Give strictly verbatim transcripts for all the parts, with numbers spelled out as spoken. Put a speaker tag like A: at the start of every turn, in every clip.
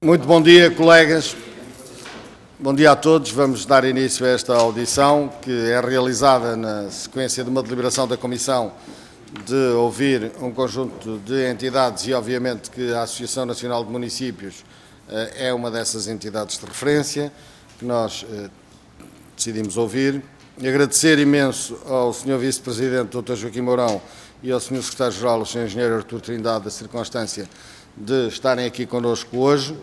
A: Muito bom dia, colegas. Bom dia a todos. Vamos dar início a esta audição, que é realizada na sequência de uma deliberação da Comissão de ouvir um conjunto de entidades e, obviamente, que a Associação Nacional de Municípios é uma dessas entidades de referência que nós decidimos ouvir. E agradecer imenso ao senhor Vice-Presidente, doutor Joaquim Mourão, e ao senhor Secretário-Geral, o senhor Engenheiro Artur Trindade, a circunstância de estarem aqui connosco hoje.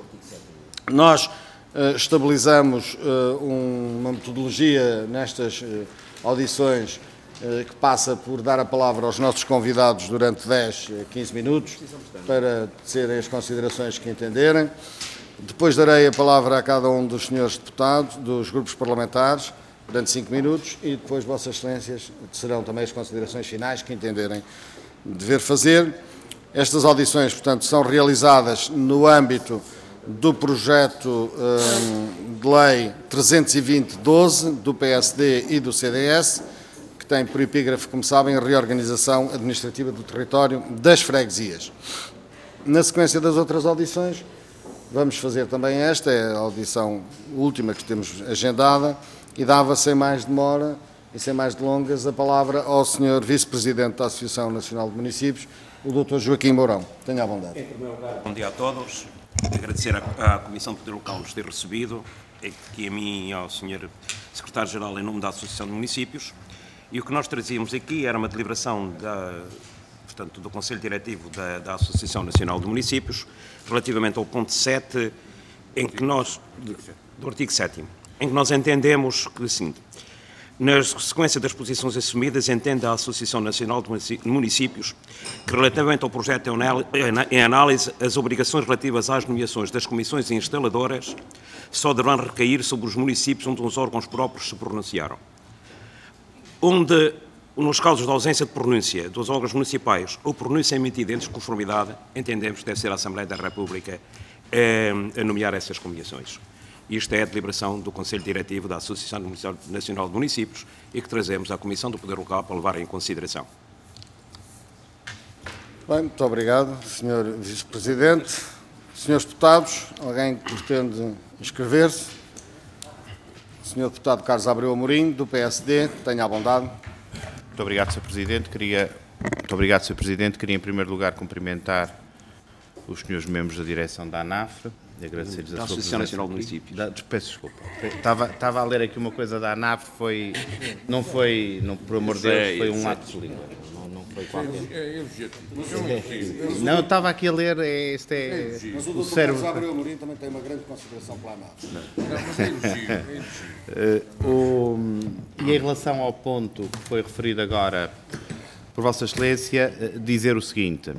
A: Nós uh, estabilizamos uh, um, uma metodologia nestas uh, audições uh, que passa por dar a palavra aos nossos convidados durante dez, quinze minutos para serem as considerações que entenderem. Depois darei a palavra a cada um dos senhores deputados, dos grupos parlamentares, durante cinco minutos, e depois, Vossas Excelências, serão também as considerações finais que entenderem dever fazer. Estas audições, portanto, são realizadas no âmbito do projeto um, de lei trezentos e vinte barra doze do P S D e do C D S, que tem por epígrafe, como sabem, a reorganização administrativa do território das freguesias. Na sequência das outras audições, vamos fazer também esta, é a audição última que temos agendada, e dava, sem mais demora e sem mais delongas, a palavra ao senhor Vice-Presidente da Associação Nacional de Municípios, o doutor Joaquim Mourão. Tenha a bondade.
B: Em primeiro lugar, bom dia a todos. Agradecer à Comissão de Poder Local nos ter recebido, aqui a mim e ao senhor Secretário-Geral em nome da Associação de Municípios. E o que nós trazíamos aqui era uma deliberação da, portanto, do Conselho Diretivo da, da Associação Nacional de Municípios, relativamente ao ponto sete, em que nós, do artigo sétimo, em que nós entendemos que, assim, na sequência das posições assumidas, entende a Associação Nacional de Municípios que, relativamente ao projeto em análise, as obrigações relativas às nomeações das comissões instaladoras só deverão recair sobre os municípios onde os órgãos próprios se pronunciaram. Onde, nos casos de ausência de pronúncia dos órgãos municipais ou pronúncia emitida em desconformidade, entendemos que deve ser a Assembleia da República eh, a nomear essas comissões. Isto é a deliberação do Conselho Diretivo da Associação Nacional de Municípios e que trazemos à Comissão do Poder Local para levar em consideração.
A: Bem, muito obrigado, senhor Vice-Presidente. Senhores deputados, alguém que pretende inscrever-se? senhor Deputado Carlos Abreu Amorim, do P S D, tenha a bondade.
C: Muito obrigado, senhor Presidente. Queria, muito obrigado, senhor Presidente. Queria, em primeiro lugar, cumprimentar os senhores membros da direção da ANAF. Agradecer-lhes a sua
B: Associação Nacional de Municípios.
C: Da, peço desculpa. Estava, estava a ler aqui uma coisa da ANAF, foi, não foi, não, por amor de Deus, foi um ato de língua. Não, não foi qualquer.
D: É legítimo.
C: Não, estava aqui a ler, é, este é
A: Mas o
C: o
A: doutor
C: cérebro.
A: Carlos Abreu Amorim também tem uma grande consideração pela ANAF.
D: Não, mas é elogio, é elogio.
C: Uh, o, e em relação ao ponto que foi referido agora por Vossa Excelência, uh, dizer o seguinte.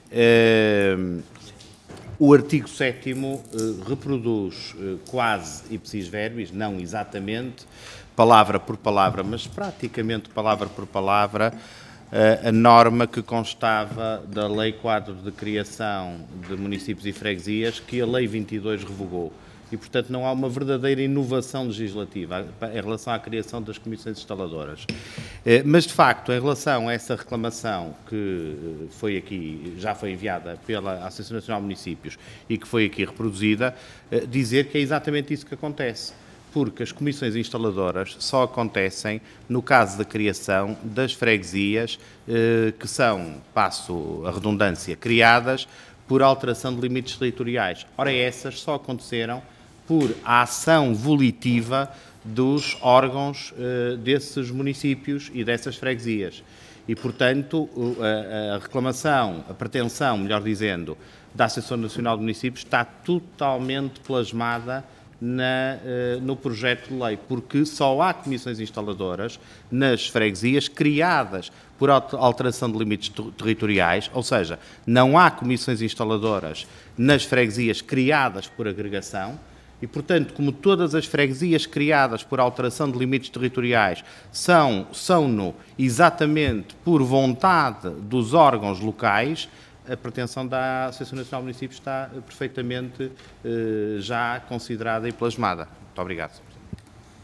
C: Uh, O artigo sétimo uh, reproduz uh, quase ipsis verbis, não exatamente, palavra por palavra, mas praticamente palavra por palavra, uh, a norma que constava da Lei quadro de Criação de Municípios e Freguesias, que a Lei vinte e dois revogou. E, portanto, não há uma verdadeira inovação legislativa em relação à criação das comissões instaladoras. Mas, de facto, em relação a essa reclamação que foi aqui, já foi enviada pela Associação Nacional de Municípios e que foi aqui reproduzida, dizer que é exatamente isso que acontece. Porque as comissões instaladoras só acontecem no caso da criação das freguesias que são, passo a redundância, criadas por alteração de limites territoriais. Ora, essas só aconteceram por a ação volitiva dos órgãos uh, desses municípios e dessas freguesias. E, portanto, a, a reclamação, a pretensão, melhor dizendo, da Associação Nacional de Municípios está totalmente plasmada na, uh, no projeto de lei, porque só há comissões instaladoras nas freguesias criadas por alteração de limites territoriais, ou seja, não há comissões instaladoras nas freguesias criadas por agregação e, portanto, como todas as freguesias criadas por alteração de limites territoriais são, são-no exatamente por vontade dos órgãos locais, a pretensão da Associação Nacional de Municípios está perfeitamente eh, já considerada e plasmada. Muito obrigado.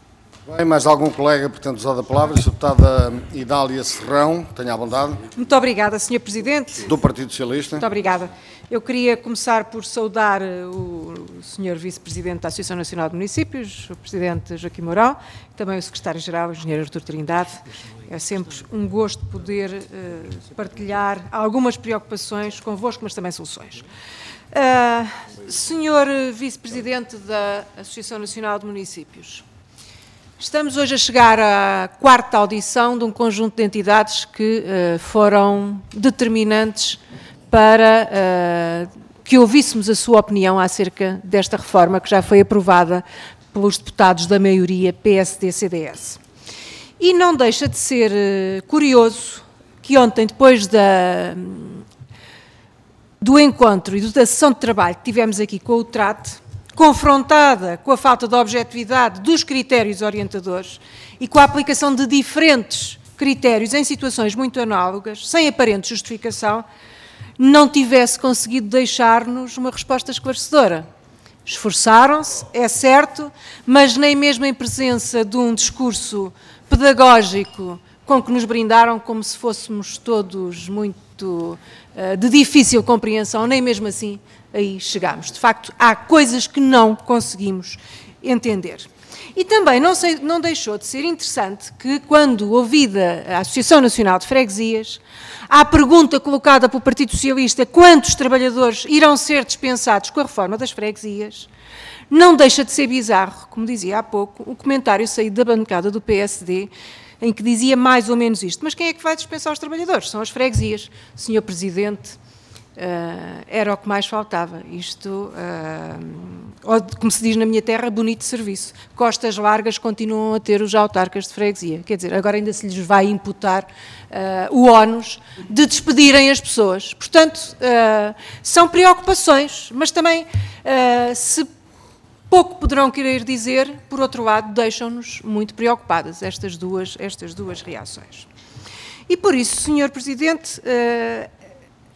A: Bem, mais algum colega pretende usar a palavra? A deputada Idália Serrão, tenha a bondade.
E: Muito obrigada, senhor Presidente.
A: Do Partido Socialista.
E: Muito obrigada. Eu queria começar por saudar o senhor Vice-Presidente da Associação Nacional de Municípios, o Presidente Joaquim Mourão, e também o Secretário-Geral, o Engenheiro Artur Trindade. É sempre um gosto poder uh, partilhar algumas preocupações convosco, mas também soluções. Uh, senhor Vice-Presidente da Associação Nacional de Municípios, estamos hoje a chegar à quarta audição de um conjunto de entidades que uh, foram determinantes para uh, que ouvíssemos a sua opinião acerca desta reforma que já foi aprovada pelos deputados da maioria P S D C D S. E não deixa de ser uh, curioso que ontem, depois da, do encontro e da sessão de trabalho que tivemos aqui com o Trate, confrontada com a falta de objetividade dos critérios orientadores e com a aplicação de diferentes critérios em situações muito análogas, sem aparente justificação, não tivesse conseguido deixar-nos uma resposta esclarecedora. Esforçaram-se, é certo, mas nem mesmo em presença de um discurso pedagógico com que nos brindaram como se fôssemos todos muito uh, de difícil compreensão, nem mesmo assim aí chegámos. De facto, há coisas que não conseguimos entender. E também não, sei, não deixou de ser interessante que, quando ouvida a Associação Nacional de Freguesias, à pergunta colocada pelo Partido Socialista quantos trabalhadores irão ser dispensados com a reforma das freguesias, não deixa de ser bizarro, como dizia há pouco, o comentário saído da bancada do P S D, em que dizia mais ou menos isto. Mas quem é que vai dispensar os trabalhadores? São as freguesias. senhor Presidente, Uh, era o que mais faltava. Isto, uh, como se diz na minha terra, bonito serviço. Costas largas continuam a ter os autarcas de freguesia. Quer dizer, agora ainda se lhes vai imputar uh, o ónus de despedirem as pessoas. Portanto, uh, são preocupações, mas também, uh, se pouco poderão querer dizer, por outro lado, deixam-nos muito preocupadas estas duas, estas duas reações. E por isso, senhor Presidente, uh,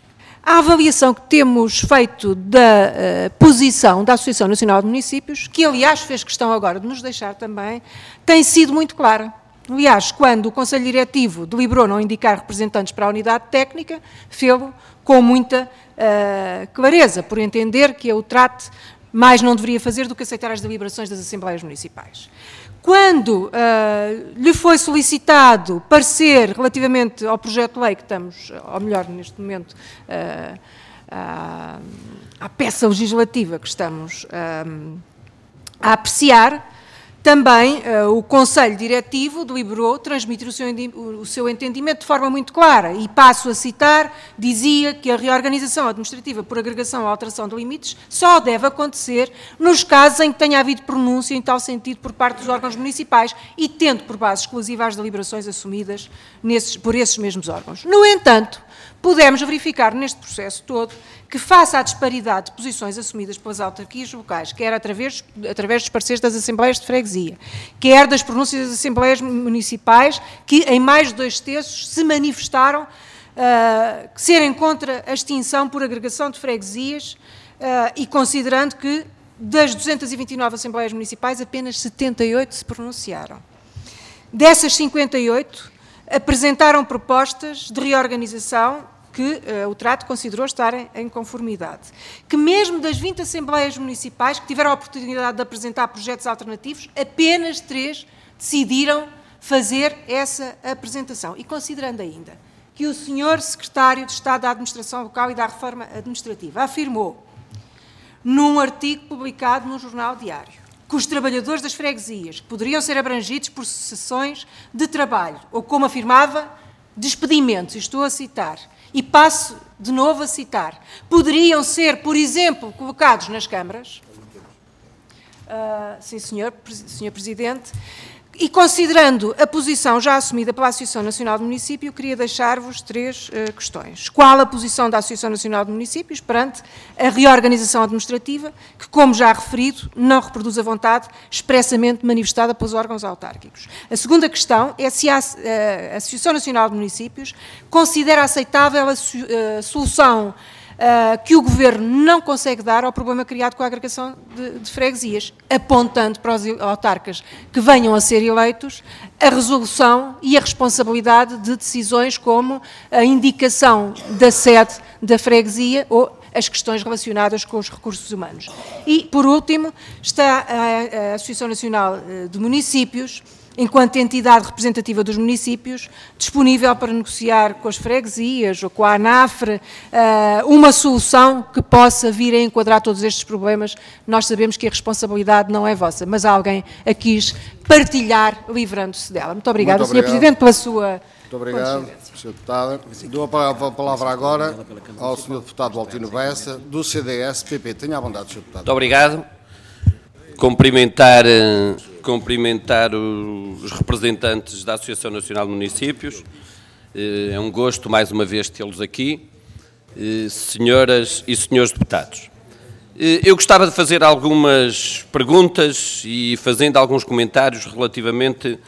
E: a avaliação que temos feito da uh, posição da Associação Nacional de Municípios, que aliás fez questão agora de nos deixar também, tem sido muito clara. Aliás, quando o Conselho Diretivo deliberou não indicar representantes para a unidade técnica, fê-lo com muita uh, clareza, por entender que o Trate mais não deveria fazer do que aceitar as deliberações das Assembleias Municipais. Quando uh, lhe foi solicitado parecer relativamente ao projeto de lei que estamos, ou melhor, neste momento, uh, uh, à peça legislativa que estamos uh, a apreciar, também uh, o Conselho Diretivo deliberou transmitir o seu, o seu entendimento de forma muito clara, e passo a citar, dizia que a reorganização administrativa por agregação ou alteração de limites só deve acontecer nos casos em que tenha havido pronúncia em tal sentido por parte dos órgãos municipais e tendo por base exclusiva as deliberações assumidas nesses, por esses mesmos órgãos. No entanto, pudemos verificar neste processo todo que, face à disparidade de posições assumidas pelas autarquias locais, quer através, através dos pareceres das Assembleias de Freguesia, quer das pronúncias das Assembleias Municipais, que em mais de dois terços se manifestaram uh, serem contra a extinção por agregação de freguesias, uh, e considerando que das duzentas e vinte e nove Assembleias Municipais apenas setenta e oito se pronunciaram. Dessas cinquenta e oito, apresentaram propostas de reorganização que uh, o Trate considerou estarem em conformidade. Que mesmo das vinte Assembleias Municipais que tiveram a oportunidade de apresentar projetos alternativos, apenas três decidiram fazer essa apresentação. E considerando ainda que o senhor Secretário de Estado da Administração Local e da Reforma Administrativa afirmou, num artigo publicado no Jornal Diário, que os trabalhadores das freguesias poderiam ser abrangidos por sessões de trabalho, ou, como afirmava, despedimentos, estou a citar, e passo de novo a citar, poderiam ser, por exemplo, colocados nas câmaras. Uh, sim, senhor, senhor Presidente. E considerando a posição já assumida pela Associação Nacional de Municípios, queria deixar-vos três uh, questões. Qual a posição da Associação Nacional de Municípios perante a reorganização administrativa, que, como já referido, não reproduz a vontade expressamente manifestada pelos órgãos autárquicos? A segunda questão é se a, a Associação Nacional de Municípios considera aceitável a, a solução uh, que o Governo não consegue dar ao problema criado com a agregação de, de freguesias, apontando para os autarcas que venham a ser eleitos a resolução e a responsabilidade de decisões como a indicação da sede da freguesia ou as questões relacionadas com os recursos humanos. E, por último, está a, a Associação Nacional de Municípios, enquanto entidade representativa dos municípios, disponível para negociar com as freguesias ou com a ANAFRE uma solução que possa vir a enquadrar todos estes problemas. Nós sabemos que a responsabilidade não é vossa, mas alguém a quis partilhar, livrando-se dela. Muito obrigada,
A: Muito obrigado.
E: senhor Presidente, pela sua...
A: Muito obrigado, senhor Deputado. Dou a palavra agora ao senhor Deputado Altino Bessa, do C D S P P. Tenha a bondade, senhor Deputado.
F: Muito obrigado. Cumprimentar, cumprimentar os representantes da Associação Nacional de Municípios. É um gosto, mais uma vez, tê-los aqui. Senhoras e senhores deputados. Eu gostava de fazer algumas perguntas e fazendo alguns comentários relativamente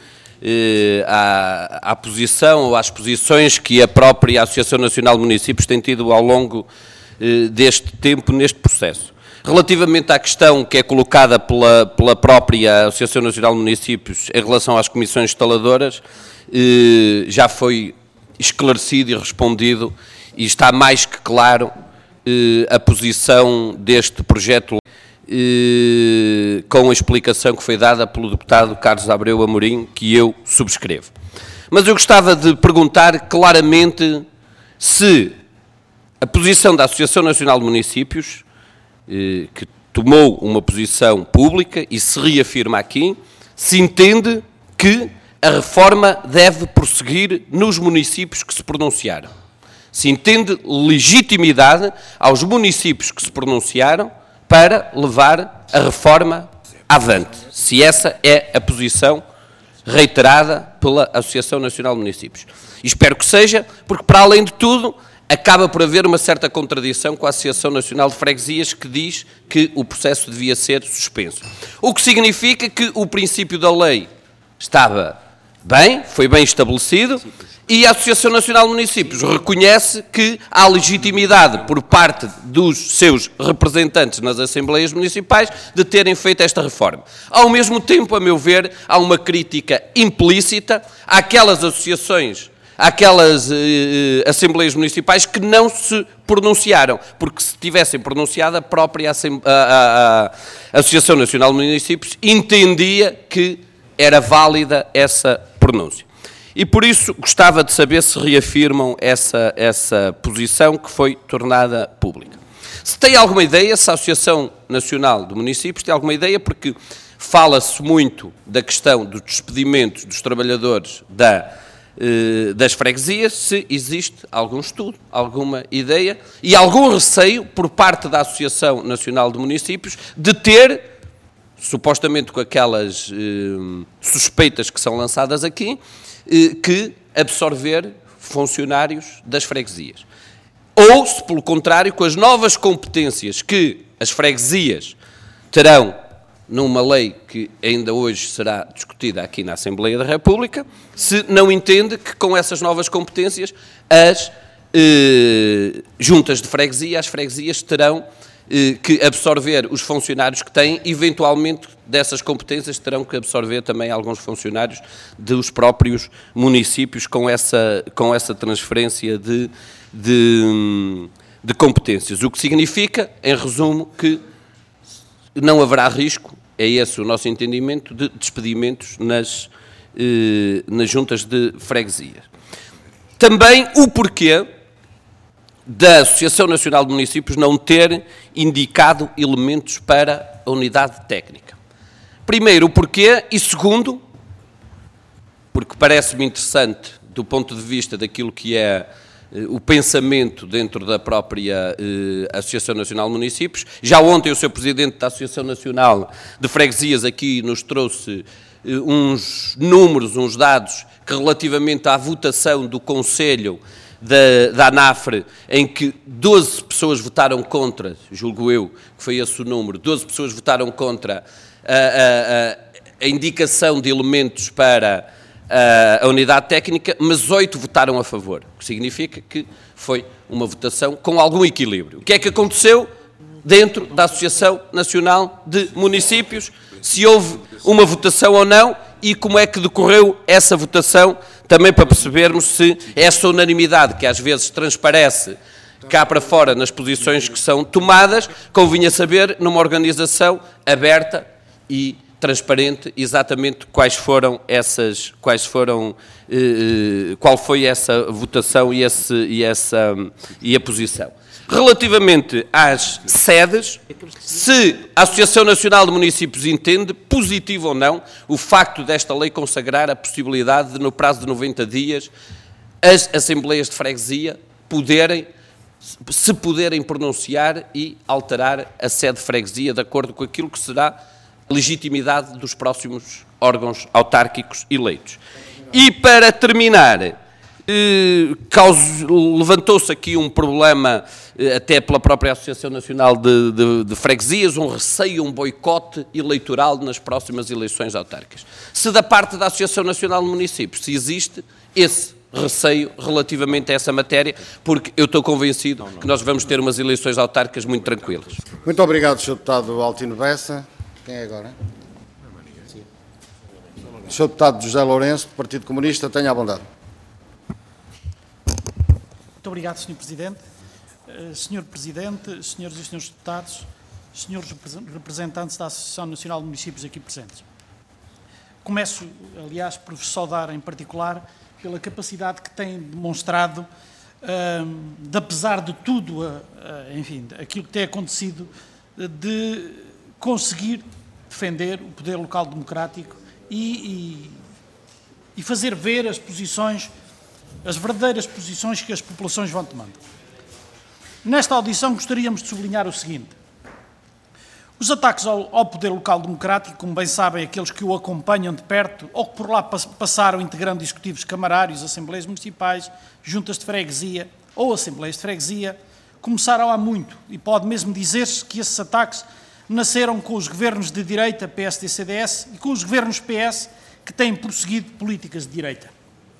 F: À, à posição ou às posições que a própria Associação Nacional de Municípios tem tido ao longo eh, deste tempo neste processo. Relativamente à questão que é colocada pela, pela própria Associação Nacional de Municípios em relação às comissões instaladoras, eh, já foi esclarecido e respondido e está mais que claro eh, a posição deste projeto com a explicação que foi dada pelo deputado Carlos Abreu Amorim, que eu subscrevo. Mas eu gostava de perguntar claramente se a posição da Associação Nacional de Municípios, que tomou uma posição pública e se reafirma aqui, se entende que a reforma deve prosseguir nos municípios que se pronunciaram. Se entende legitimidade aos municípios que se pronunciaram para levar a reforma avante, se essa é a posição reiterada pela Associação Nacional de Municípios. E espero que seja, porque, para além de tudo, acaba por haver uma certa contradição com a Associação Nacional de Freguesias, que diz que o processo devia ser suspenso. O que significa que o princípio da lei estava bem, foi bem estabelecido, e a Associação Nacional de Municípios reconhece que há legitimidade por parte dos seus representantes nas Assembleias Municipais de terem feito esta reforma. Ao mesmo tempo, a meu ver, há uma crítica implícita àquelas associações, àquelas eh, Assembleias Municipais que não se pronunciaram, porque se tivessem pronunciado, a própria Assem- a, a, a Associação Nacional de Municípios entendia que era válida essa pronúncia. E por isso gostava de saber se reafirmam essa, essa posição que foi tornada pública. Se tem alguma ideia, se a Associação Nacional de Municípios tem alguma ideia, porque fala-se muito da questão dos despedimentos dos trabalhadores da, eh, das freguesias, se existe algum estudo, alguma ideia e algum receio por parte da Associação Nacional de Municípios de ter, supostamente com aquelas eh, suspeitas que são lançadas aqui, que absorver funcionários das freguesias. Ou, se pelo contrário, com as novas competências que as freguesias terão numa lei que ainda hoje será discutida aqui na Assembleia da República, se não entende que com essas novas competências as eh, juntas de freguesia, as freguesias terão que absorver os funcionários que têm, eventualmente dessas competências terão que absorver também alguns funcionários dos próprios municípios com essa, com essa transferência de, de, de competências. O que significa, em resumo, que não haverá risco, é esse o nosso entendimento, de despedimentos nas, eh, nas juntas de freguesia. Também o porquê da Associação Nacional de Municípios não ter indicado elementos para a unidade técnica. Primeiro, o porquê, e segundo, porque parece-me interessante do ponto de vista daquilo que é eh, o pensamento dentro da própria eh, Associação Nacional de Municípios. Já ontem o seu Presidente da Associação Nacional de Freguesias aqui nos trouxe eh, uns números, uns dados, que relativamente à votação do Conselho Da, da ANAFRE, em que doze pessoas votaram contra, julgo eu, que foi esse o número, doze pessoas votaram contra a, a, a, a indicação de elementos para a, a unidade técnica, mas oito votaram a favor, o que significa que foi uma votação com algum equilíbrio. O que é que aconteceu dentro da Associação Nacional de Municípios? Se houve uma votação ou não e como é que decorreu essa votação, também para percebermos se essa unanimidade que às vezes transparece cá para fora nas posições que são tomadas, convinha saber numa organização aberta e transparente exatamente quais foram essas, quais foram, eh, qual foi essa votação e, esse, e, essa, e a posição. Relativamente às sedes, se a Associação Nacional de Municípios entende, positivo ou não, o facto desta lei consagrar a possibilidade de, no prazo de noventa dias, as Assembleias de Freguesia poderem, se poderem pronunciar e alterar a sede de freguesia de acordo com aquilo que será a legitimidade dos próximos órgãos autárquicos eleitos. E para terminar, eh, levantou-se aqui um problema, eh, até pela própria Associação Nacional de, de, de Freguesias, um receio, um boicote eleitoral nas próximas eleições autárquicas. Se da parte da Associação Nacional de Municípios se existe esse receio relativamente a essa matéria, porque eu estou convencido que nós vamos ter umas eleições autárquicas muito tranquilas.
A: Muito obrigado, senhor Deputado Altino Bessa. Quem é agora? senhor Deputado José Lourenço, do Partido Comunista, tenha a bondade.
G: Muito obrigado, senhor Presidente. Uh, senhor Presidente, senhores e senhores deputados, senhores representantes da Associação Nacional de Municípios aqui presentes. Começo, aliás, por vos saudar em particular pela capacidade que têm demonstrado uh, de, apesar de tudo, uh, uh, enfim, aquilo que tem acontecido, uh, de conseguir defender o poder local democrático e, e, e fazer ver as posições, as verdadeiras posições que as populações vão tomando. Nesta audição gostaríamos de sublinhar o seguinte: os ataques ao, ao poder local democrático, como bem sabem aqueles que o acompanham de perto ou que por lá passaram integrando executivos camarários, assembleias municipais, juntas de freguesia ou assembleias de freguesia, começaram há muito e pode mesmo dizer-se que esses ataques nasceram com os governos de direita, P S D C D S, e com os governos P S que têm prosseguido políticas de direita.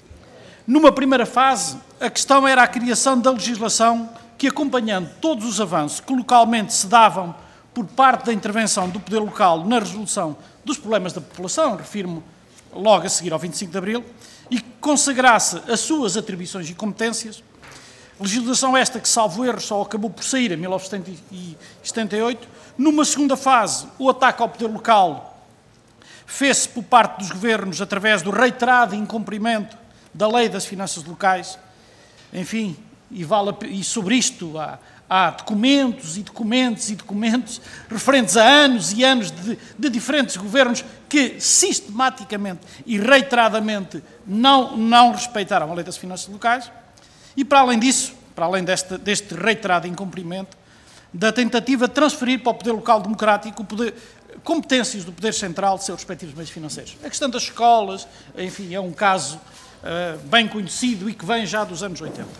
G: Numa primeira fase, a questão era a criação da legislação que, acompanhando todos os avanços que localmente se davam por parte da intervenção do poder local na resolução dos problemas da população, refiro-me logo a seguir ao vinte e cinco de Abril, e que consagrasse as suas atribuições e competências, legislação esta que, salvo erro, só acabou por sair em mil novecentos e setenta e oito. Numa segunda fase, o ataque ao poder local fez-se por parte dos governos através do reiterado incumprimento da Lei das Finanças Locais, enfim, e, vale, e sobre isto há, há documentos e documentos e documentos referentes a anos e anos de, de diferentes governos que sistematicamente e reiteradamente não, não respeitaram a Lei das Finanças Locais e, para além disso, para além deste, deste reiterado incumprimento, da tentativa de transferir para o poder local democrático o poder, competências do poder central de seus respectivos meios financeiros. A questão das escolas, enfim, é um caso uh, bem conhecido e que vem já dos anos oitenta.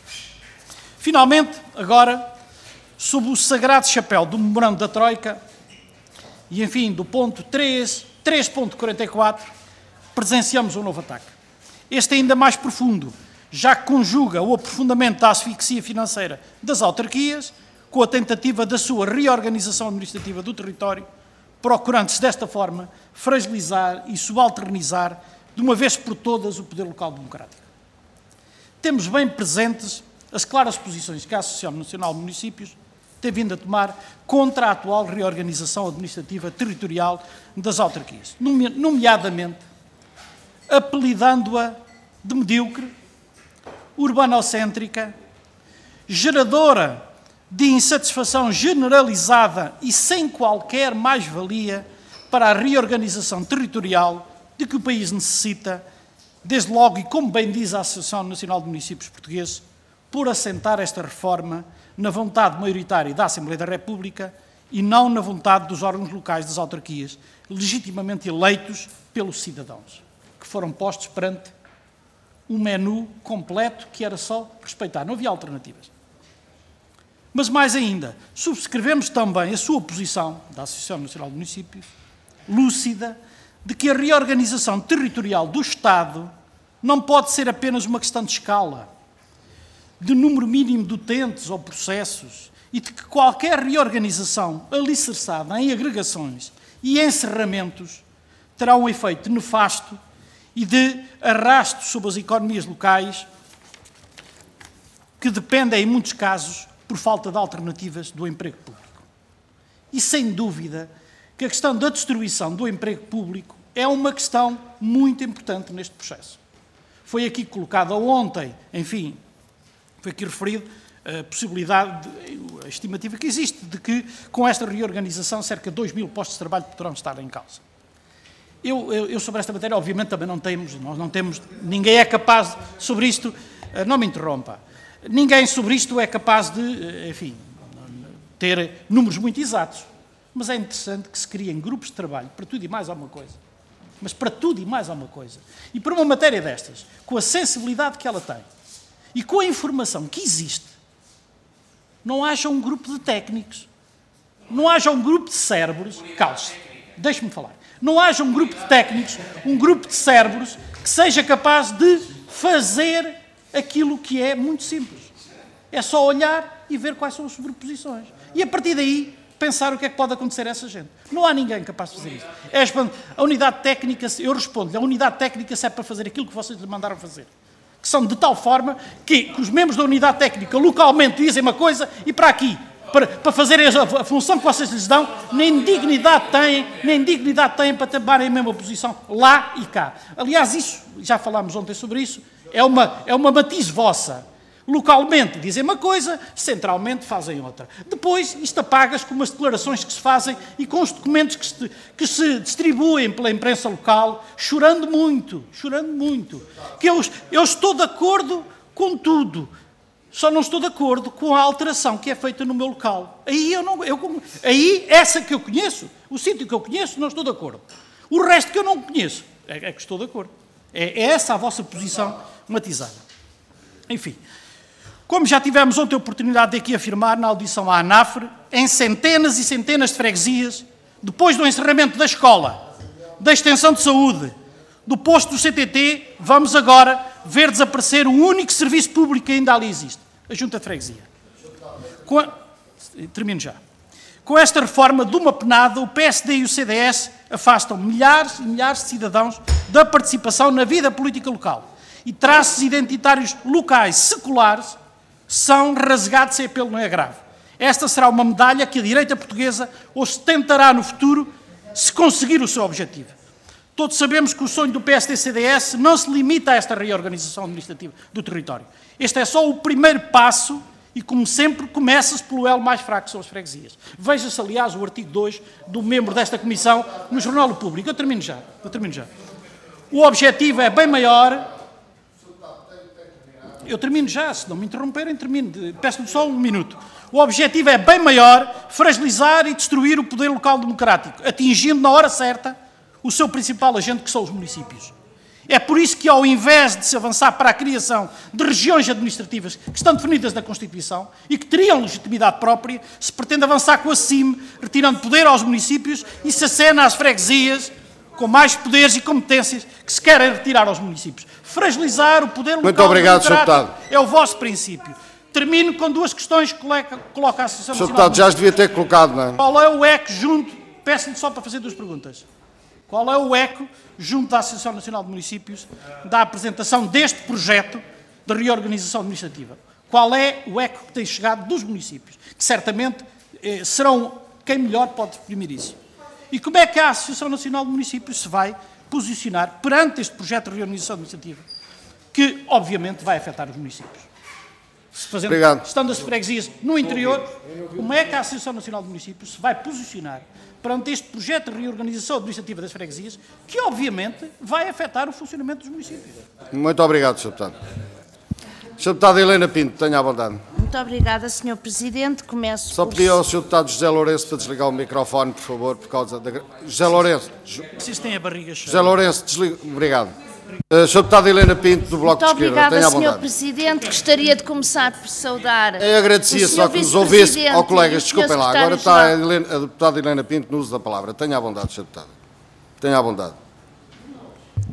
G: Finalmente, agora, sob o sagrado chapéu do memorando da Troika e, enfim, do ponto três ponto quarenta e quatro, presenciamos um novo ataque. Este é ainda mais profundo, já que conjuga o aprofundamento da asfixia financeira das autarquias com a tentativa da sua reorganização administrativa do território, procurando-se desta forma fragilizar e subalternizar de uma vez por todas o poder local democrático. Temos bem presentes as claras posições que a Associação Nacional de Municípios tem vindo a tomar contra a atual reorganização administrativa territorial das autarquias, nomeadamente apelidando-a de medíocre, urbanocêntrica, geradora de insatisfação generalizada e sem qualquer mais-valia para a reorganização territorial de que o país necessita, desde logo, e como bem diz a Associação Nacional de Municípios Portugueses, por assentar esta reforma na vontade maioritária da Assembleia da República e não na vontade dos órgãos locais das autarquias, legitimamente eleitos pelos cidadãos, que foram postos perante um menu completo que era só respeitar, não havia alternativas. Mas mais ainda, subscrevemos também a sua posição, da Associação Nacional de Municípios, lúcida, de que a reorganização territorial do Estado não pode ser apenas uma questão de escala, de número mínimo de utentes ou processos, e de que qualquer reorganização alicerçada em agregações e encerramentos terá um efeito nefasto e de arrasto sobre as economias locais, que dependem, em muitos casos, por falta de alternativas do emprego público. E, sem dúvida, que a questão da destruição do emprego público é uma questão muito importante neste processo. Foi aqui colocada ontem, enfim, foi aqui referido a possibilidade, de, a estimativa que existe, de que, com esta reorganização, cerca de dois mil postos de trabalho poderão estar em causa. Eu, eu, eu sobre esta matéria, obviamente, também não temos, nós não temos, ninguém é capaz, de, sobre isto, não me interrompa, ninguém sobre isto é capaz de, enfim, ter números muito exatos. Mas é interessante que se criem grupos de trabalho para tudo e mais alguma coisa. Mas para tudo e mais alguma coisa. E para uma matéria destas, com a sensibilidade que ela tem e com a informação que existe, não haja um grupo de técnicos, não haja um grupo de cérebros, calce, deixe-me falar, não haja um grupo de técnicos, um grupo de cérebros que seja capaz de fazer aquilo que é muito simples. É só olhar e ver quais são as sobreposições. E a partir daí, pensar o que é que pode acontecer a essa gente. Não há ninguém capaz de fazer isso. É, a unidade técnica, eu respondo-lhe, a unidade técnica serve para fazer aquilo que vocês lhe mandaram fazer. Que são de tal forma que, que os membros da unidade técnica localmente dizem uma coisa e para aqui, para, para fazerem a, a função que vocês lhes dão, nem dignidade têm, nem dignidade têm para tomarem a mesma posição lá e cá. Aliás, isso, já falámos ontem sobre isso, é uma, é uma matiz vossa. Localmente dizem uma coisa, centralmente fazem outra. Depois, isto apaga-se com umas declarações que se fazem e com os documentos que se, que se distribuem pela imprensa local, chorando muito, chorando muito. Que eu, eu estou de acordo com tudo, só não estou de acordo com a alteração que é feita no meu local. Aí, eu não, eu, aí essa que eu conheço, o sítio que eu conheço, não estou de acordo. O resto que eu não conheço, é, é que estou de acordo. É, é essa a vossa posição matizada. Enfim. Como já tivemos ontem a oportunidade de aqui afirmar na audição à ANAFRE, em centenas e centenas de freguesias, depois do encerramento da escola, da extensão de saúde, do posto do C T T, vamos agora ver desaparecer o único serviço público que ainda ali existe, a Junta de Freguesia. Com a... Termino já. Com esta reforma de uma penada, o P S D e o C D S afastam milhares e milhares de cidadãos da participação na vida política local e traços identitários locais seculares são rasgados sem apelo, não é grave. Esta será uma medalha que a direita portuguesa ostentará no futuro se conseguir o seu objetivo. Todos sabemos que o sonho do P S D C D S não se limita a esta reorganização administrativa do território. Este é só o primeiro passo e, como sempre, começa-se pelo elo mais fraco, que são as freguesias. Veja-se, aliás, o artigo dois do membro desta comissão no Jornal Público. Eu termino já. Eu termino já. O objetivo é bem maior... Eu termino já, se não me interromperem, termino. Peço-lhe só um minuto. O objetivo é bem maior, fragilizar e destruir o poder local democrático, atingindo na hora certa o seu principal agente, que são os municípios. É por isso que, ao invés de se avançar para a criação de regiões administrativas que estão definidas na Constituição e que teriam legitimidade própria, se pretende avançar com a C I M, retirando poder aos municípios e se acena às freguesias com mais poderes e competências que se querem retirar aos municípios. Fragilizar o poder local
A: Muito obrigado, senhor Deputado.
G: É o vosso princípio. Termino com duas questões que coloca a Associação
A: senhor
G: Nacional.
A: Deputado, já as devia ter colocado, não é?
G: Qual é o eco junto... Peço-lhe só para fazer duas perguntas. Qual é o eco junto da Associação Nacional de Municípios da apresentação deste projeto de reorganização administrativa? Qual é o eco que tem chegado dos municípios? Que certamente eh, serão quem melhor pode exprimir isso. E como é que a Associação Nacional de Municípios se vai posicionar perante este projeto de reorganização administrativa, que, obviamente, vai afetar os municípios? Se fazendo,
A: Obrigado.
G: Estando as freguesias no interior, como é que a Associação Nacional de Municípios se vai posicionar perante este projeto de reorganização administrativa das freguesias, que, obviamente, vai afetar o funcionamento dos municípios?
A: Muito obrigado, senhor Deputado. senhor Deputado Helena Pinto, tenha a bondade.
H: Muito obrigada, senhor Presidente. Começo
A: Só
H: por...
A: pedi ao senhor Deputado José Lourenço para desligar o microfone, por favor, por causa da... José Lourenço.
G: Vocês têm a barriga cheia.
A: José Lourenço, desliga... Obrigado. Uh, senhor Deputado Helena Pinto, do Bloco
H: Muito
A: de Esquerda,
H: obrigada,
A: tenha a
H: senhor
A: bondade.
H: Presidente. Gostaria de começar por saudar...
A: Eu agradecia
H: o
A: só
H: senhor
A: que nos ouvisse. Ó, colegas,
H: e o senhor
A: desculpem lá. Agora está a,
H: secretário-geral.
A: Helena, a deputada Helena Pinto no uso da palavra. Tenha a bondade, senhor Deputado. Tenha a bondade.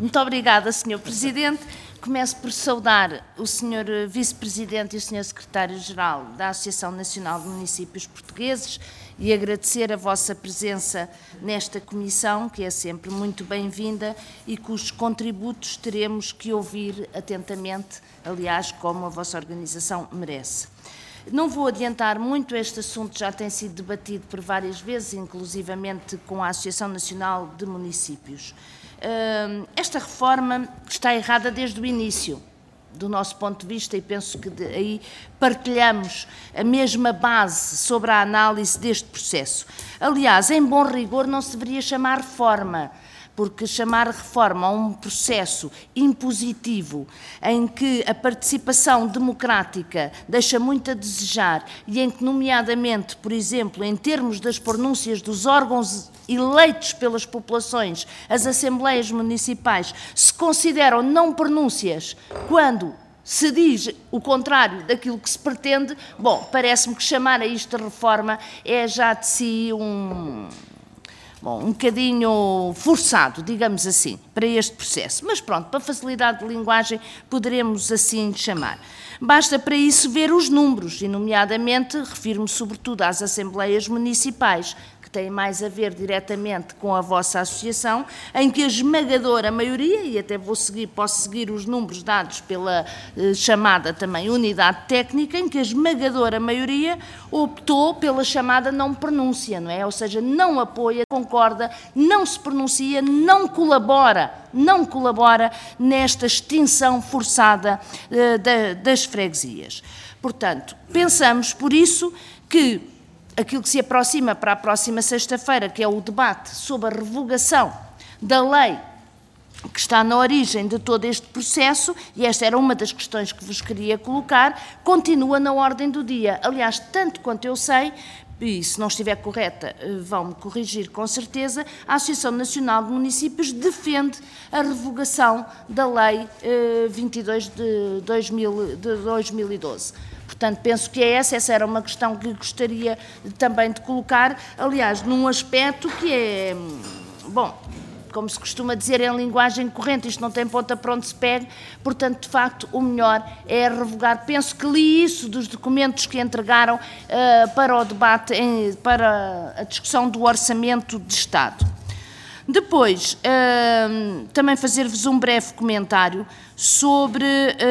H: Muito obrigada, senhor Presidente. Começo por saudar o senhor Vice-Presidente e o senhor Secretário-Geral da Associação Nacional de Municípios Portugueses e agradecer a vossa presença nesta comissão, que é sempre muito bem-vinda e cujos contributos teremos que ouvir atentamente, aliás, como a vossa organização merece. Não vou adiantar muito, este assunto já tem sido debatido por várias vezes, inclusivamente com a Associação Nacional de Municípios. Esta reforma está errada desde o início, do nosso ponto de vista, e penso que de, aí partilhamos a mesma base sobre a análise deste processo. Aliás, em bom rigor, não se deveria chamar reforma, porque chamar reforma a um processo impositivo em que a participação democrática deixa muito a desejar e em que, nomeadamente, por exemplo, em termos das pronúncias dos órgãos eleitos pelas populações, as assembleias municipais, se consideram não pronúncias quando se diz o contrário daquilo que se pretende, bom, parece-me que chamar a isto de reforma é já de si um... Bom, um bocadinho forçado, digamos assim, para este processo. Mas pronto, para facilidade de linguagem, poderemos assim chamar. Basta para isso ver os números, e nomeadamente, refiro-me sobretudo às assembleias municipais, que têm mais a ver diretamente com a vossa associação, em que a esmagadora maioria, e até vou seguir, posso seguir os números dados pela eh, chamada também unidade técnica, em que a esmagadora maioria optou pela chamada não pronúncia, não é? Ou seja, não apoia, concorda, não se pronuncia, não colabora, não colabora nesta extinção forçada eh, da, das freguesias. Portanto, pensamos por isso que aquilo que se aproxima para a próxima sexta-feira, que é o debate sobre a revogação da lei que está na origem de todo este processo, e esta era uma das questões que vos queria colocar, continua na ordem do dia. Aliás, tanto quanto eu sei, e se não estiver correta, vão-me corrigir com certeza, a Associação Nacional de Municípios defende a revogação da Lei eh, vinte e dois de dois mil e doze. Portanto, penso que é essa, essa era uma questão que gostaria também de colocar, aliás, num aspecto que é, bom, como se costuma dizer em linguagem corrente, isto não tem ponta para onde se pegue, portanto, de facto, o melhor é revogar. Penso que li isso dos documentos que entregaram uh, para o debate, em, para a discussão do Orçamento de Estado. Depois, uh, também fazer-vos um breve comentário sobre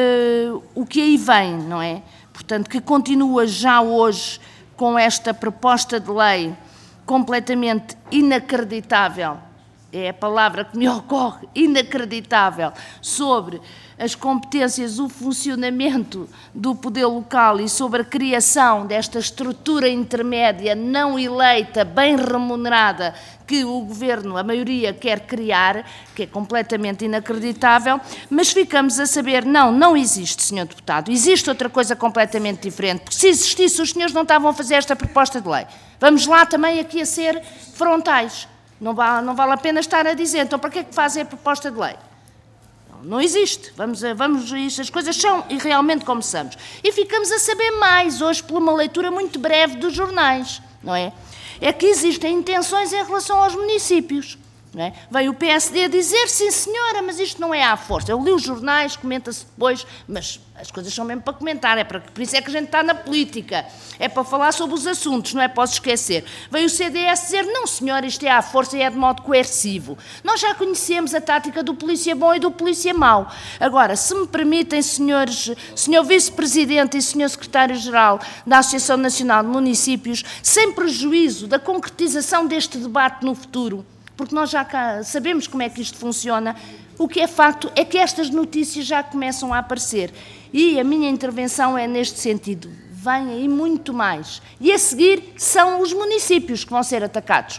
H: uh, o que aí vem, não é? Portanto, que continua já hoje com esta proposta de lei completamente inacreditável, é a palavra que me ocorre, inacreditável, sobre as competências, o funcionamento do poder local e sobre a criação desta estrutura intermédia não eleita, bem remunerada, que o Governo, a maioria, quer criar, que é completamente inacreditável, mas ficamos a saber, não, não existe, senhor Deputado, existe outra coisa completamente diferente, porque se existisse os senhores não estavam a fazer esta proposta de lei. Vamos lá também aqui a ser frontais. Não vale, não vale a pena estar a dizer, então para que é que fazem a proposta de lei? Não, não existe, vamos, vamos, as coisas são e realmente começamos. E ficamos a saber mais hoje por uma leitura muito breve dos jornais, não é? É que existem intenções em relação aos municípios. Não é? Veio o P S D a dizer, sim senhora, mas isto não é à força. Eu li os jornais, comenta-se depois, mas as coisas são mesmo para comentar, é para, por isso é que a gente está na política, é para falar sobre os assuntos, não é? Posso esquecer. Veio o C D S dizer, não senhora, isto é à força e é de modo coercivo. Nós já conhecemos a tática do polícia bom e do polícia mau. Agora, se me permitem, senhores, senhor Vice-Presidente e senhor Secretário-Geral da Associação Nacional de Municípios, sem prejuízo da concretização deste debate no futuro, porque nós já sabemos como é que isto funciona, o que é facto é que estas notícias já começam a aparecer. E a minha intervenção é neste sentido. Vem aí muito mais. E a seguir são os municípios que vão ser atacados.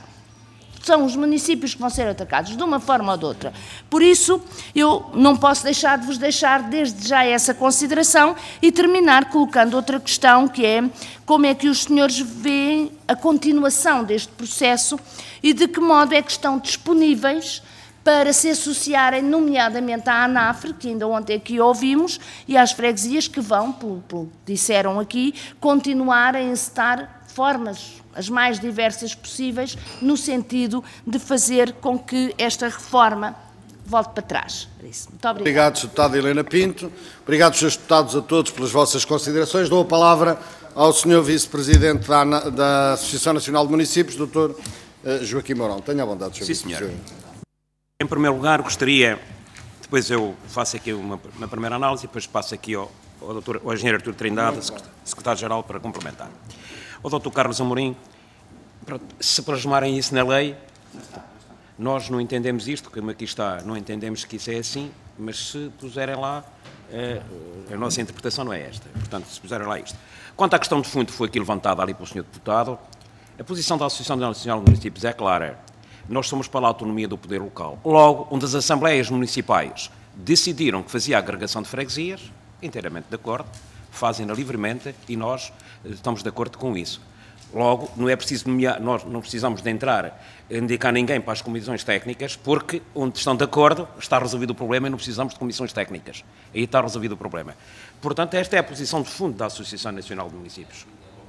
H: São os municípios que vão ser atacados, de uma forma ou de outra. Por isso, eu não posso deixar de vos deixar desde já essa consideração e terminar colocando outra questão, que é como é que os senhores veem a continuação deste processo e de que modo é que estão disponíveis para se associarem, nomeadamente à ANAFRE, que ainda ontem aqui ouvimos, e às freguesias que vão, pelo, pelo que disseram aqui, continuar a encetar formas as mais diversas possíveis, no sentido de fazer com que esta reforma volte para trás. Muito obrigado.
A: Obrigado, senhora Deputada Helena Pinto. Obrigado, senhores Deputados, a todos pelas vossas considerações. Dou a palavra ao senhor Vice-Presidente da, da Associação Nacional de Municípios, doutor uh, Joaquim Mourão. Tenha a vontade, senhor
B: Sim, senhor.
A: Vice-Presidente.
B: Em primeiro lugar, gostaria, depois eu faço aqui uma, uma primeira análise, e depois passo aqui ao, ao, doutor, ao engenheiro Artur Trindade, secretário-geral, para complementar. Ao doutor Carlos Amorim, se plasmarem isso na lei, nós não entendemos isto, como aqui está, não entendemos que isso é assim, mas se puserem lá, a nossa interpretação não é esta. Portanto, se puserem lá isto. Quanto à questão de fundo, foi aqui levantada ali pelo senhor Deputado, a posição da Associação Nacional de Municípios é clara. Nós somos para a autonomia do poder local. Logo, onde as assembleias municipais decidiram que fazia a agregação de freguesias, inteiramente de acordo, fazem-na livremente e nós estamos de acordo com isso. Logo, não é preciso nomear, nós não precisamos de entrar, indicar ninguém para as comissões técnicas, porque onde estão de acordo está resolvido o problema e não precisamos de comissões técnicas. Aí está resolvido o problema. Portanto, esta é a posição de fundo da Associação Nacional de Municípios.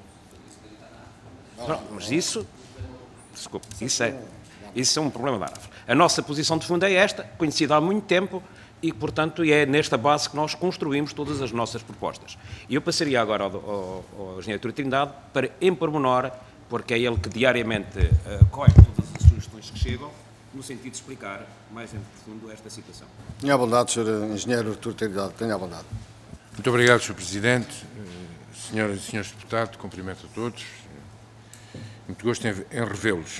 B: Não, mas isso, desculpe, isso é, isso é um problema da árvore. A nossa posição de fundo é esta, conhecida há muito tempo, e, portanto, é nesta base que nós construímos todas as nossas propostas. E eu passaria agora ao, ao, ao engenheiro Artur Trindade para, em pormenor, porque é ele que diariamente uh, colhe todas as sugestões que chegam, no sentido de explicar mais em profundo esta situação.
A: Tenha a bondade, senhor engenheiro Artur Trindade. Tenha a bondade.
D: Muito obrigado, senhor Presidente. Senhoras e senhores deputados, cumprimento a todos. Muito gosto em, em revê-los.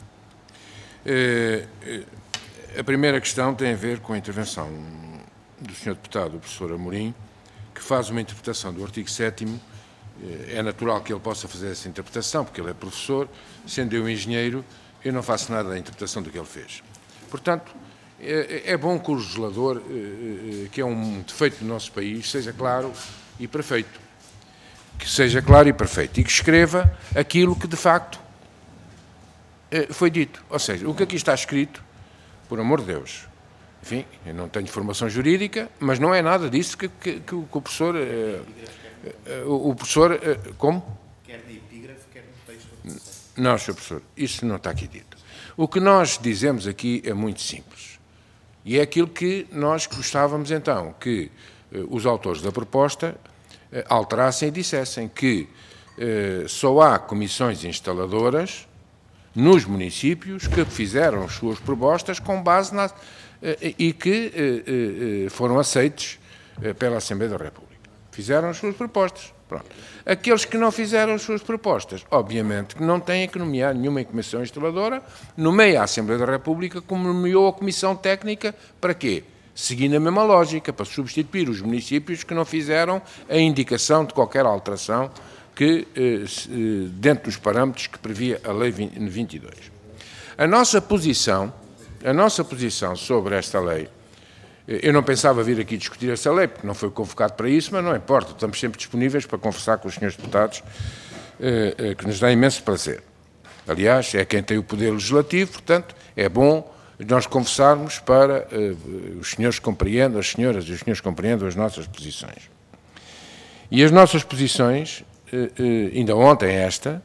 D: A primeira questão tem a ver com a intervenção do senhor deputado, o professor Amorim, que faz uma interpretação do artigo sétimo. É natural que ele possa fazer essa interpretação, porque ele é professor. Sendo eu engenheiro, eu não faço nada da interpretação do que ele fez. Portanto, é bom que o legislador, que é um defeito do nosso país, seja claro e perfeito. Que seja claro e perfeito. E que escreva aquilo que, de facto, foi dito. Ou seja, o que aqui está escrito, por amor de Deus, enfim, eu não tenho formação jurídica, mas não é nada disso que, que, que o professor... O, o professor... Como?
C: Quer de epígrafe, quer de texto.
D: Não, senhor professor, isso não está aqui dito. O que nós dizemos aqui é muito simples. E é aquilo que nós gostávamos, então, que os autores da proposta alterassem e dissessem que só há comissões instaladoras nos municípios que fizeram as suas propostas com base na, e que foram aceites pela Assembleia da República. Fizeram as suas propostas. Pronto. Aqueles que não fizeram as suas propostas, obviamente, que não têm que nomear nenhuma comissão instaladora, nomeia a Assembleia da República como nomeou a Comissão Técnica, para quê? Seguindo a mesma lógica, para substituir os municípios que não fizeram a indicação de qualquer alteração que, dentro dos parâmetros que previa a Lei vinte e dois. A nossa posição, a nossa posição sobre esta lei, eu não pensava vir aqui discutir esta lei, porque não foi convocado para isso, mas não importa, estamos sempre disponíveis para conversar com os senhores deputados, que nos dá imenso prazer. Aliás, é quem tem o poder legislativo, portanto, é bom nós conversarmos para os senhores compreendam, as senhoras e os senhores compreendam as nossas posições. E as nossas posições, ainda ontem esta,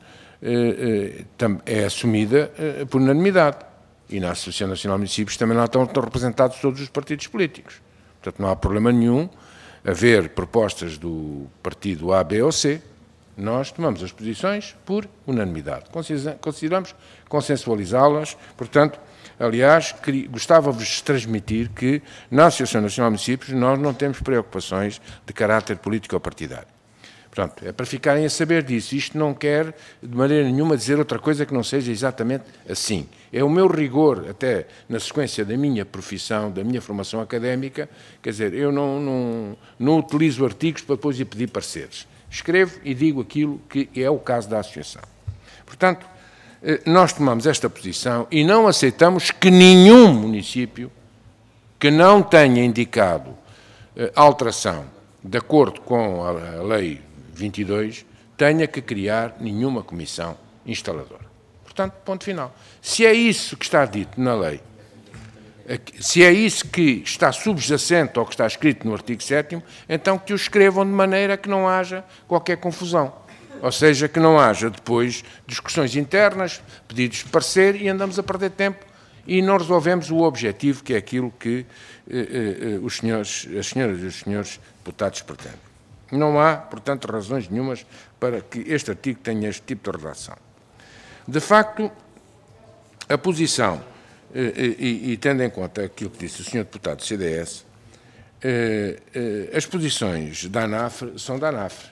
D: é assumida por unanimidade. E na Associação Nacional de Municípios também lá estão, estão representados todos os partidos políticos. Portanto, não há problema nenhum haver propostas do partido A, B ou C. Nós tomamos as posições por unanimidade. Consideramos consensualizá-las. Portanto, aliás, gostava-vos de transmitir que na Associação Nacional de Municípios nós não temos preocupações de caráter político ou partidário. Portanto, é para ficarem a saber disso. Isto não quer, de maneira nenhuma, dizer outra coisa que não seja exatamente assim. É o meu rigor, até na sequência da minha profissão, da minha formação académica, quer dizer, eu não, não, não utilizo artigos para depois ir pedir pareceres. Escrevo e digo aquilo que é o caso da Associação. Portanto, nós tomamos esta posição e não aceitamos que nenhum município que não tenha indicado alteração de acordo com a Lei vinte e dois, tenha que criar nenhuma comissão instaladora. Portanto, ponto final. Se é isso que está dito na lei, se é isso que está subjacente ao que está escrito no artigo sétimo, então que o escrevam de maneira que não haja qualquer confusão. Ou seja, que não haja depois discussões internas, pedidos de parecer e andamos a perder tempo e não resolvemos o objetivo, que é aquilo que eh, eh, os senhores, as senhoras e os senhores deputados pretendem. Não há, portanto, razões nenhumas para que este artigo tenha este tipo de redação. De facto, a posição, eh, e, e tendo em conta aquilo que disse o senhor deputado do C D S, eh, eh, as posições da ANAFRE são da ANAFRE.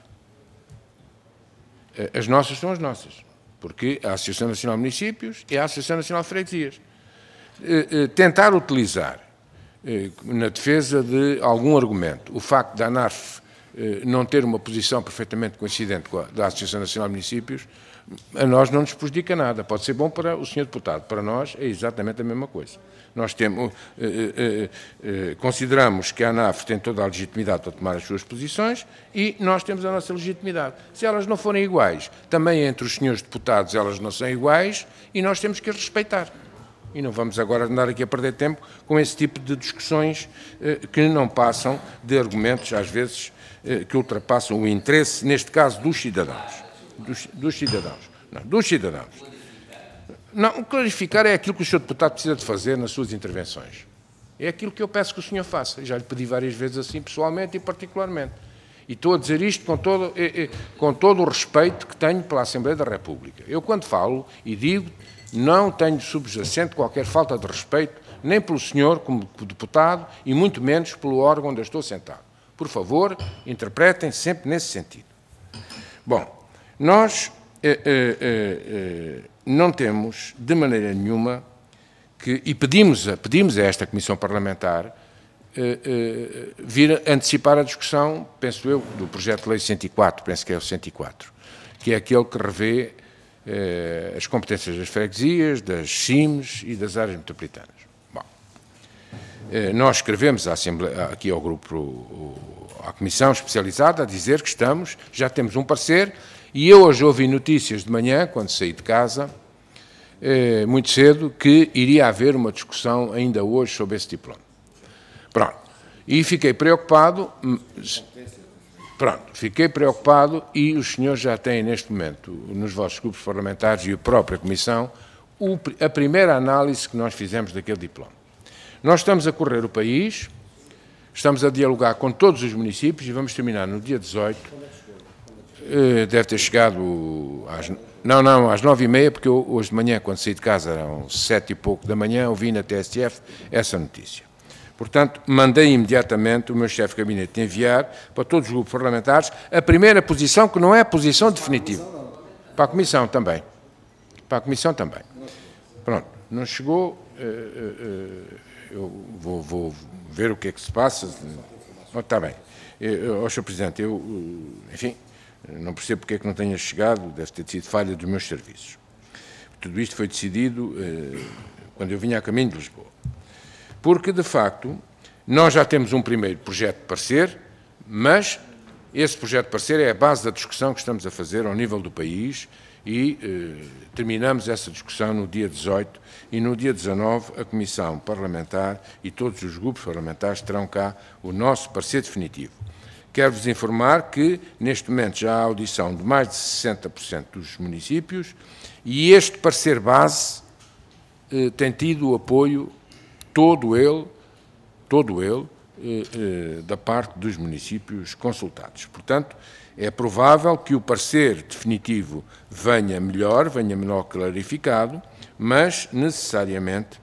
D: Eh, as nossas são as nossas, porque a Associação Nacional de Municípios e a Associação Nacional de Freguesias. Eh, eh, tentar utilizar, eh, na defesa de algum argumento, o facto da ANAFRE eh, não ter uma posição perfeitamente coincidente com a da Associação Nacional de Municípios, a nós não nos prejudica nada. Pode ser bom para o senhor deputado, para nós é exatamente a mesma coisa. Nós temos, eh, eh, eh, consideramos que a ANAFRE tem toda a legitimidade para tomar as suas posições e nós temos a nossa legitimidade. Se elas não forem iguais, também entre os senhores deputados elas não são iguais e nós temos que as respeitar. E não vamos agora andar aqui a perder tempo com esse tipo de discussões eh, que não passam de argumentos, às vezes, eh, que ultrapassam o interesse, neste caso, dos cidadãos. Dos, dos cidadãos. Não, dos cidadãos. Não, clarificar é aquilo que o senhor deputado precisa de fazer nas suas intervenções. É aquilo que eu peço que o senhor faça. Já lhe pedi várias vezes assim, pessoalmente e particularmente. E estou a dizer isto com todo, eh, eh, com todo o respeito que tenho pela Assembleia da República. Eu, quando falo e digo, não tenho subjacente qualquer falta de respeito, nem pelo senhor como deputado e muito menos pelo órgão onde eu estou sentado. Por favor, interpretem sempre nesse sentido. Bom, nós eh, eh, eh, não temos, de maneira nenhuma, que, e pedimos a, pedimos a esta Comissão Parlamentar eh, eh, vir antecipar a discussão, penso eu, do projeto de lei cento e quatro, penso que é o cento e quatro, que é aquele que revê eh, as competências das freguesias, das C I Ms e das áreas metropolitanas. Bom, eh, nós escrevemos à Assembleia, aqui ao grupo, à Comissão Especializada, a dizer que estamos, já temos um parecer. E eu hoje ouvi notícias de manhã, quando saí de casa, eh, muito cedo, que iria haver uma discussão ainda hoje sobre esse diploma. Pronto. E fiquei preocupado, pronto, fiquei preocupado e os senhores já têm neste momento, nos vossos grupos parlamentares e a própria Comissão, o, a primeira análise que nós fizemos daquele diploma. Nós estamos a correr o país, estamos a dialogar com todos os municípios e vamos terminar no dia dezoito. Deve ter chegado às, não, não, às nove e meia, porque eu, hoje de manhã, quando saí de casa, eram sete e pouco da manhã, ouvi na T S F essa notícia. Portanto, mandei imediatamente o meu chefe de gabinete enviar para todos os grupos parlamentares a primeira posição, que não é a posição definitiva. Para a Comissão também. Para a Comissão também. Pronto, não chegou, eu vou, vou ver o que é que se passa. Está bem. Ó, senhor Presidente, eu, enfim, não percebo porque é que não tenha chegado, deve ter sido falha dos meus serviços. Tudo isto foi decidido eh, quando eu vinha a caminho de Lisboa. Porque, de facto, nós já temos um primeiro projeto de parecer, mas esse projeto de parecer é a base da discussão que estamos a fazer ao nível do país e eh, terminamos essa discussão no dia dezoito e no dia dezanove a Comissão Parlamentar e todos os grupos parlamentares terão cá o nosso parecer definitivo. Quero-vos informar que, neste momento, já há audição de mais de sessenta por cento dos municípios e este parecer base eh, tem tido o apoio, todo ele, todo ele, eh, eh, da parte dos municípios consultados. Portanto, é provável que o parecer definitivo venha melhor, venha melhor clarificado, mas, necessariamente,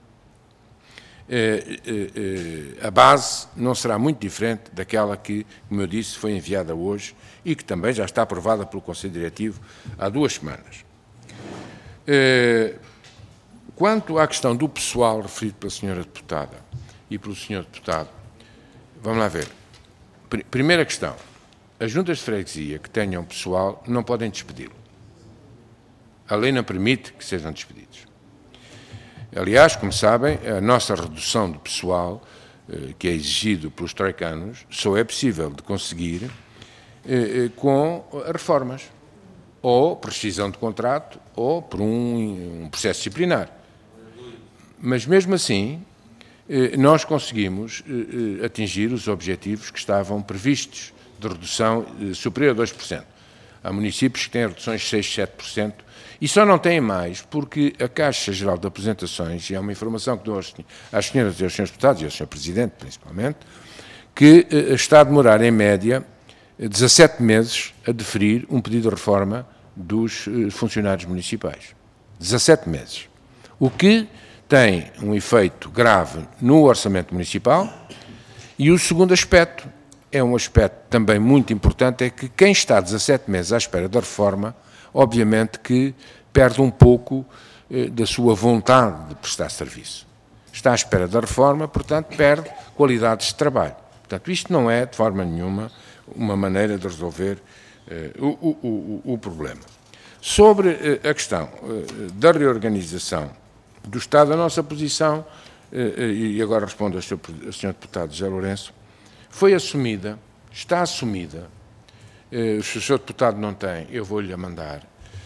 D: Eh, eh, eh, a base não será muito diferente daquela que, como eu disse, foi enviada hoje e que também já está aprovada pelo Conselho Diretivo há duas semanas. Eh, quanto à questão do pessoal referido pela senhora deputada e pelo senhor deputado, vamos lá ver. Pr- primeira questão, as juntas de freguesia que tenham pessoal não podem despedi-lo. A lei não permite que sejam despedidos. Aliás, como sabem, a nossa redução de pessoal, eh, que é exigido pelos troicanos, só é possível de conseguir eh, com reformas, ou por rescisão de contrato, ou por um, um processo disciplinar. Mas, mesmo assim, eh, nós conseguimos eh, atingir os objetivos que estavam previstos de redução eh, superior a dois por cento. Há municípios que têm reduções de seis, sete por cento E só não têm mais porque a Caixa Geral de Apresentações, e é uma informação que dou às senhoras e aos senhores deputados e ao senhor Presidente, principalmente, que eh, está a demorar, em média, dezassete meses a deferir um pedido de reforma dos eh, funcionários municipais. dezassete meses. O que tem um efeito grave no orçamento municipal. E o segundo aspecto, é um aspecto também muito importante, é que quem está dezassete meses à espera da reforma, obviamente que perde um pouco eh, da sua vontade de prestar serviço. Está à espera da reforma, portanto, perde qualidades de trabalho. Portanto, isto não é, de forma nenhuma, uma maneira de resolver eh, o, o, o, o problema. Sobre eh, a questão eh, da reorganização do Estado, a nossa posição, eh, e agora respondo ao senhor, ao senhor Deputado José Lourenço, foi assumida, está assumida, eh, se o senhor Deputado não tem, eu vou-lhe a mandar,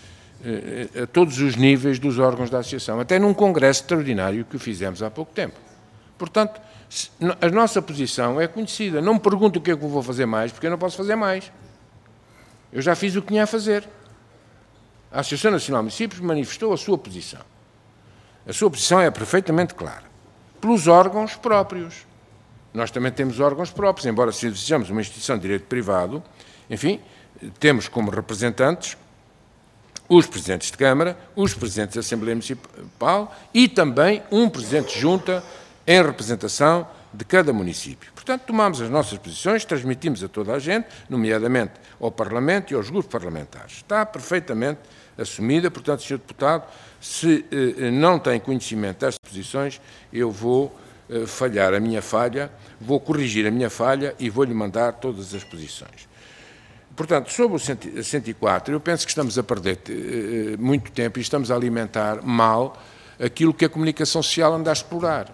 D: a todos os níveis dos órgãos da Associação, até num congresso extraordinário que fizemos há pouco tempo. Portanto, a nossa posição é conhecida. Não me pergunto o que é que eu vou fazer mais, porque eu não posso fazer mais. Eu já fiz o que tinha a fazer. A Associação Nacional de Municípios manifestou a sua posição. A sua posição é perfeitamente clara. Pelos órgãos próprios. Nós também temos órgãos próprios, embora sejamos uma instituição de direito privado, enfim, temos como representantes os presidentes de Câmara, os presidentes da Assembleia Municipal e também um presidente de junta em representação de cada município. Portanto, tomamos as nossas posições, transmitimos a toda a gente, nomeadamente ao Parlamento e aos grupos parlamentares. Está perfeitamente assumida, portanto, senhor Deputado, se eh, não tem conhecimento destas posições, eu vou eh, falhar a minha falha, vou corrigir a minha falha e vou-lhe mandar todas as posições. Portanto, sobre o cento e quatro, eu penso que estamos a perder eh, muito tempo e estamos a alimentar mal aquilo que a comunicação social anda a explorar.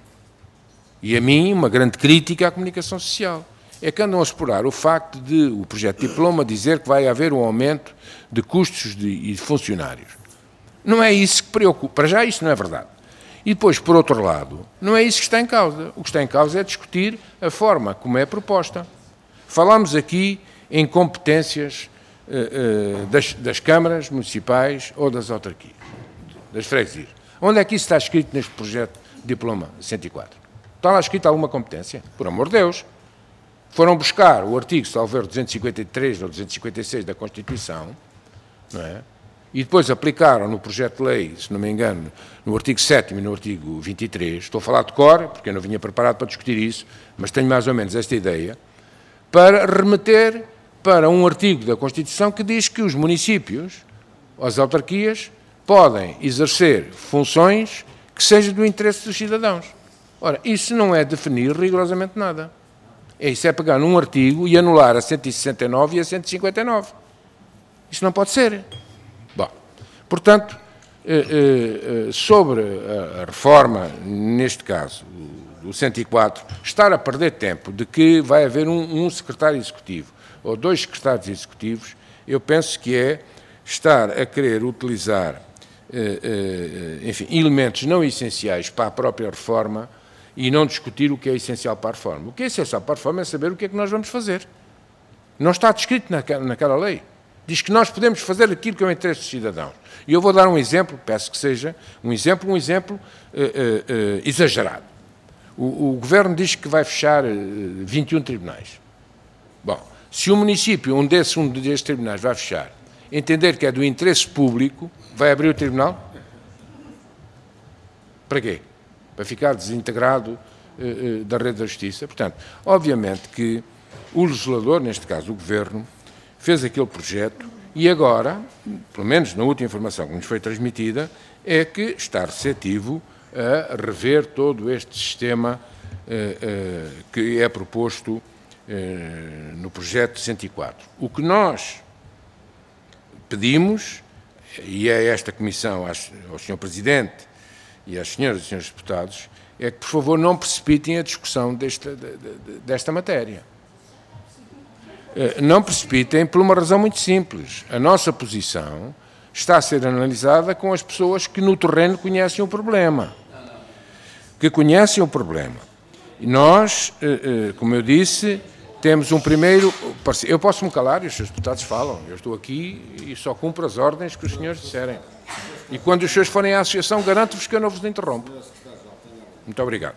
D: E a mim, uma grande crítica à comunicação social é que andam a explorar o facto de o projeto de diploma dizer que vai haver um aumento de custos de, e de funcionários. Não é isso que preocupa. Para já isso não é verdade. E depois, por outro lado, não é isso que está em causa. O que está em causa é discutir a forma como é proposta. Falámos aqui em competências uh, uh, das, das câmaras municipais ou das autarquias, das freguesias. Onde é que isso está escrito neste projeto de diploma cento e quatro? Está lá escrito alguma competência? Por amor de Deus. Foram buscar o artigo, salvo erro, duzentos e cinquenta e três ou duzentos e cinquenta e seis da Constituição, não é? E depois aplicaram no projeto de lei, se não me engano, no artigo sétimo e no artigo vinte e três, estou a falar de cor, porque eu não vinha preparado para discutir isso, mas tenho mais ou menos esta ideia, para remeter para um artigo da Constituição que diz que os municípios, as autarquias, podem exercer funções que sejam do interesse dos cidadãos. Ora, isso não é definir rigorosamente nada. Isso é pegar num artigo e anular a cento e sessenta e nove e a cento e cinquenta e nove. Isso não pode ser. Bom, portanto, sobre a reforma, neste caso, do cento e quatro, estar a perder tempo de que vai haver um, um secretário executivo ou dois secretários executivos, eu penso que é estar a querer utilizar, eh, eh, enfim, elementos não essenciais para a própria reforma e não discutir o que é essencial para a reforma. O que é essencial para a reforma é saber o que é que nós vamos fazer. Não está descrito naquela, naquela lei. Diz que nós podemos fazer aquilo que é o interesse dos cidadãos. E eu vou dar um exemplo, peço que seja um exemplo, um exemplo eh, eh, eh, exagerado. O, o Governo diz que vai fechar eh, vinte e um tribunais. Bom, se o município, um desses, um destes tribunais vai fechar, entender que é do interesse público, vai abrir o tribunal? Para quê? Para ficar desintegrado eh, da rede da justiça? Portanto, obviamente que o legislador, neste caso o Governo, fez aquele projeto e agora, pelo menos na última informação que nos foi transmitida, é que está receptivo a rever todo este sistema eh, eh, que é proposto eh, no projeto cento e quatro. O que nós pedimos, e é esta comissão ao senhor Presidente e às senhoras e senhores deputados, é que, por favor, não precipitem a discussão desta, desta matéria. Não precipitem por uma razão muito simples. A nossa posição está a ser analisada com as pessoas que no terreno conhecem o problema. Que conhecem o problema. E nós, como eu disse, temos um primeiro parecer. Eu posso me calar e os senhores deputados falam. Eu estou aqui e só cumpro as ordens que os senhores disserem. E quando os senhores forem à associação, garanto-vos que eu não vos interrompo. Muito obrigado.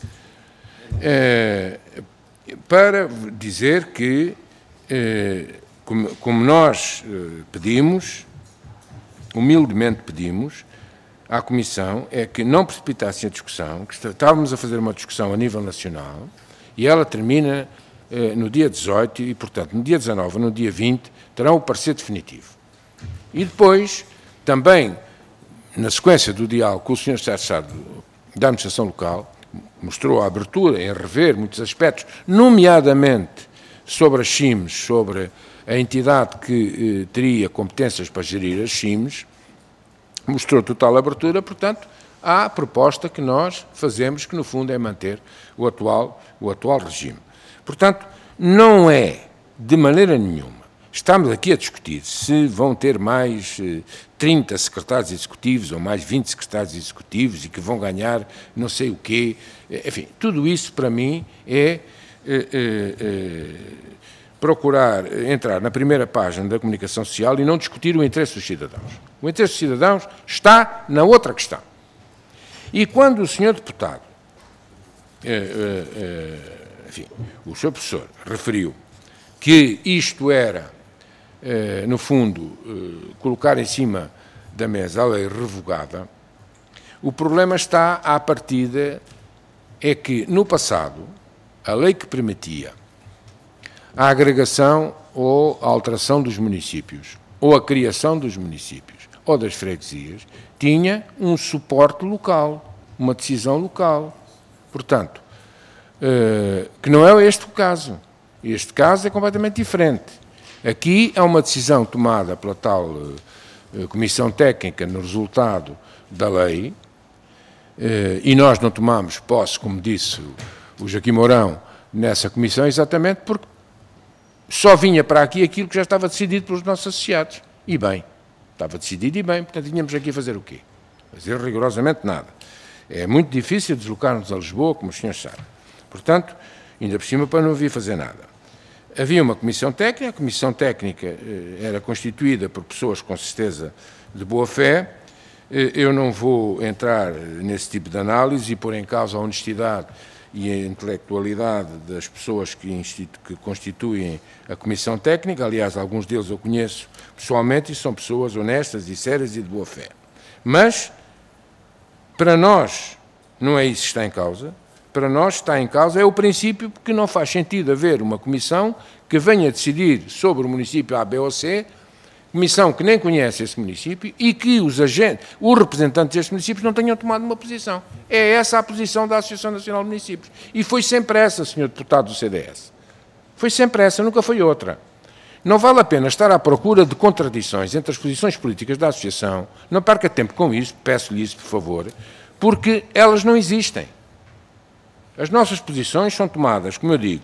D: É, para dizer que, é, como, como nós é, pedimos, humildemente pedimos, à Comissão, é que não precipitassem a discussão, que estávamos a fazer uma discussão a nível nacional, e ela termina eh, no dia dezoito, e, portanto, no dia dezanove, no dia vinte, terão o parecer definitivo. E depois, também, na sequência do diálogo com o senhor Secretário de Estado da Administração Local, mostrou a abertura em rever muitos aspectos, nomeadamente sobre as C I Ms, sobre a entidade que eh, teria competências para gerir as C I Ms, mostrou total abertura, portanto, à proposta que nós fazemos, que no fundo é manter o atual, o atual regime. Portanto, não é, de maneira nenhuma, estamos aqui a discutir se vão ter mais eh, trinta secretários executivos ou mais vinte secretários executivos e que vão ganhar não sei o quê. Enfim, tudo isso para mim é eh, eh, eh, procurar entrar na primeira página da comunicação social e não discutir o interesse dos cidadãos. O interesse dos cidadãos está na outra questão. E quando o senhor deputado, eh, eh, enfim, o senhor professor referiu que isto era, eh, no fundo, eh, colocar em cima da mesa a lei revogada, o problema está à partida, é que no passado, a lei que permitia a agregação ou a alteração dos municípios, ou a criação dos municípios, ou das freguesias, tinha um suporte local, uma decisão local. Portanto, eh, que não é este o caso. Este caso é completamente diferente. Aqui é uma decisão tomada pela tal eh, Comissão Técnica no resultado da lei, eh, e nós não tomamos posse, como disse o, o Joaquim Mourão, nessa comissão, exatamente porque só vinha para aqui aquilo que já estava decidido pelos nossos associados. E bem, estava decidido e bem, portanto, tínhamos aqui a fazer o quê? Fazer rigorosamente nada. É muito difícil deslocar-nos a Lisboa, como os senhores sabem. Portanto, ainda por cima, para não vir fazer nada. Havia uma comissão técnica, a comissão técnica eh, era constituída por pessoas com certeza de boa fé. Eh, eu não vou entrar nesse tipo de análise e pôr em causa a honestidade e a intelectualidade das pessoas que, que constituem a comissão técnica. Aliás, alguns deles eu conheço pessoalmente e são pessoas honestas e sérias e de boa fé. Mas, para nós, não é isso que está em causa. Para nós está em causa é o princípio que não faz sentido haver uma comissão que venha decidir sobre o município A, B ou C, comissão que nem conhece esse município e que os agentes, os representantes destes municípios não tenham tomado uma posição. É essa a posição da Associação Nacional de Municípios. E foi sempre essa, senhor deputado do C D S. Foi sempre essa, nunca foi outra. Não vale a pena estar à procura de contradições entre as posições políticas da Associação. Não perca tempo com isso, peço-lhe isso, por favor, porque elas não existem. As nossas posições são tomadas, como eu digo,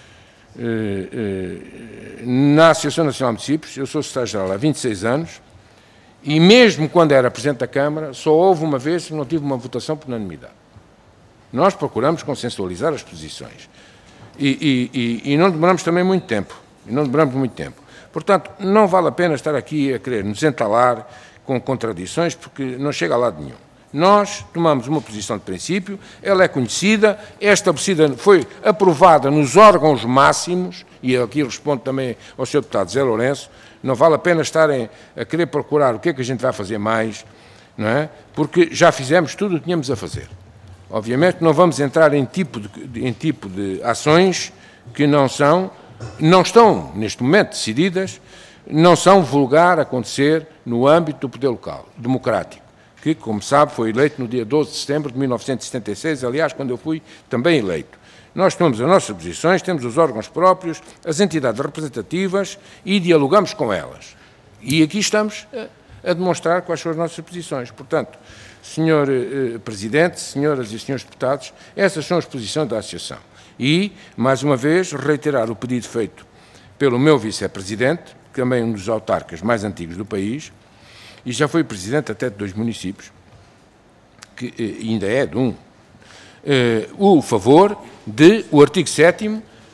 D: na Associação Nacional de Municípios. Eu sou secretário-geral há vinte e seis anos e mesmo quando era Presidente da Câmara, só houve uma vez que não tive uma votação por unanimidade. Nós procuramos consensualizar as posições e, e, e, e não demoramos também muito tempo. E não demoramos muito tempo. Portanto, não vale a pena estar aqui a querer nos entalar com contradições, porque não chega a lado nenhum. Nós tomamos uma posição de princípio, ela é conhecida, é estabelecida, foi aprovada nos órgãos máximos, e aqui respondo também ao senhor deputado Zé Lourenço, não vale a pena estarem a querer procurar o que é que a gente vai fazer mais, não é? Porque já fizemos tudo o que tínhamos a fazer. Obviamente não vamos entrar em tipo de, em tipo de ações que não são, não estão neste momento decididas, não são vulgar acontecer no âmbito do poder local, democrático, que, como sabe, foi eleito no dia doze de setembro de mil novecentos e setenta e seis, aliás, quando eu fui também eleito. Nós tomamos as nossas posições, temos os órgãos próprios, as entidades representativas e dialogamos com elas. E aqui estamos a, a demonstrar quais são as nossas posições. Portanto, senhor eh, Presidente, senhoras e senhores deputados, essas são as posições da Associação. E, mais uma vez, reiterar o pedido feito pelo meu vice-presidente, também um dos autarcas mais antigos do país, e já foi presidente até de dois municípios, que eh, ainda é de um, eh, o favor de o artigo sétimo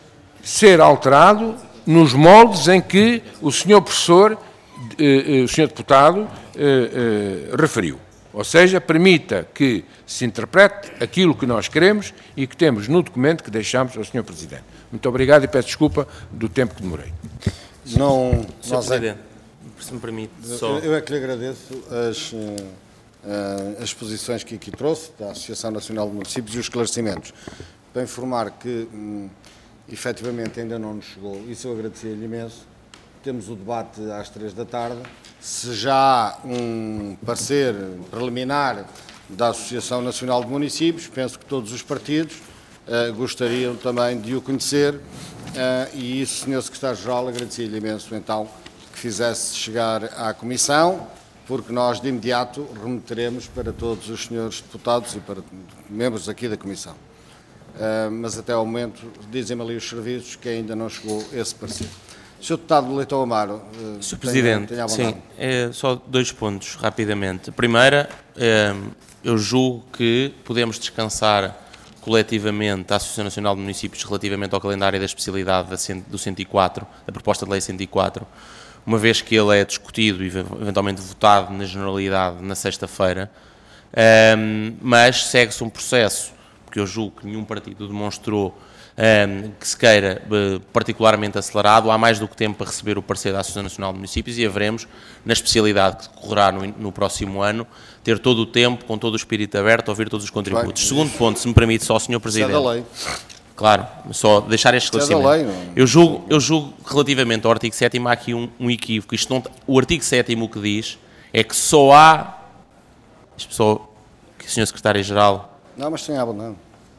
D: ser alterado nos moldes em que o senhor professor, eh, eh, o senhor deputado, eh, eh, referiu. Ou seja, permita que se interprete aquilo que nós queremos e que temos no documento que deixamos ao senhor Presidente. Muito obrigado e peço desculpa do tempo que demorei.
A: Não,
I: senhor
A: nós
I: Presidente, se me permite, só...
A: Eu é que lhe agradeço as, uh, as posições que aqui trouxe, da Associação Nacional de Municípios e os esclarecimentos. Para informar que, um, efetivamente, ainda não nos chegou, isso eu agradecia-lhe imenso. Temos o debate às três da tarde. Se já há um parecer preliminar da Associação Nacional de Municípios, penso que todos os partidos uh, gostariam também de o conhecer, uh, e isso, senhor Secretário-Geral, agradecia-lhe imenso, então, que fizesse chegar à Comissão, porque nós, de imediato, remeteremos para todos os senhores deputados e para membros aqui da Comissão. Uh, mas, até ao momento, dizem-me ali os serviços que ainda não chegou esse parecer. senhor Deputado Leitão Amaro, uh,
I: senhor Presidente,
A: tenha, tenha
I: sim, é, só dois pontos, rapidamente. Primeira, é, eu julgo que podemos descansar coletivamente a Associação Nacional de Municípios relativamente ao calendário da especialidade do cento e quatro, da proposta de lei cento e quatro, uma vez que ele é discutido e eventualmente votado na generalidade na sexta-feira, um, mas segue-se um processo, porque eu julgo que nenhum partido demonstrou um, que se queira uh, particularmente acelerado. Há mais do que tempo para receber o parecer da Associação Nacional de Municípios e haveremos, na especialidade que decorrerá no, no próximo ano, ter todo o tempo, com todo o espírito aberto, a ouvir todos os contributos. Bem, Segundo ponto, se me permite só, senhor Presidente.
A: É da lei.
I: Claro, só deixar este esclarecimento.
A: É da lei,
I: eu, julgo, eu julgo, relativamente ao artigo sétimo, há aqui um, um equívoco. Isto não, o artigo sétimo o que diz é que só há... Isto só, que o senhor Secretário-Geral...
A: Não, mas tem abundante.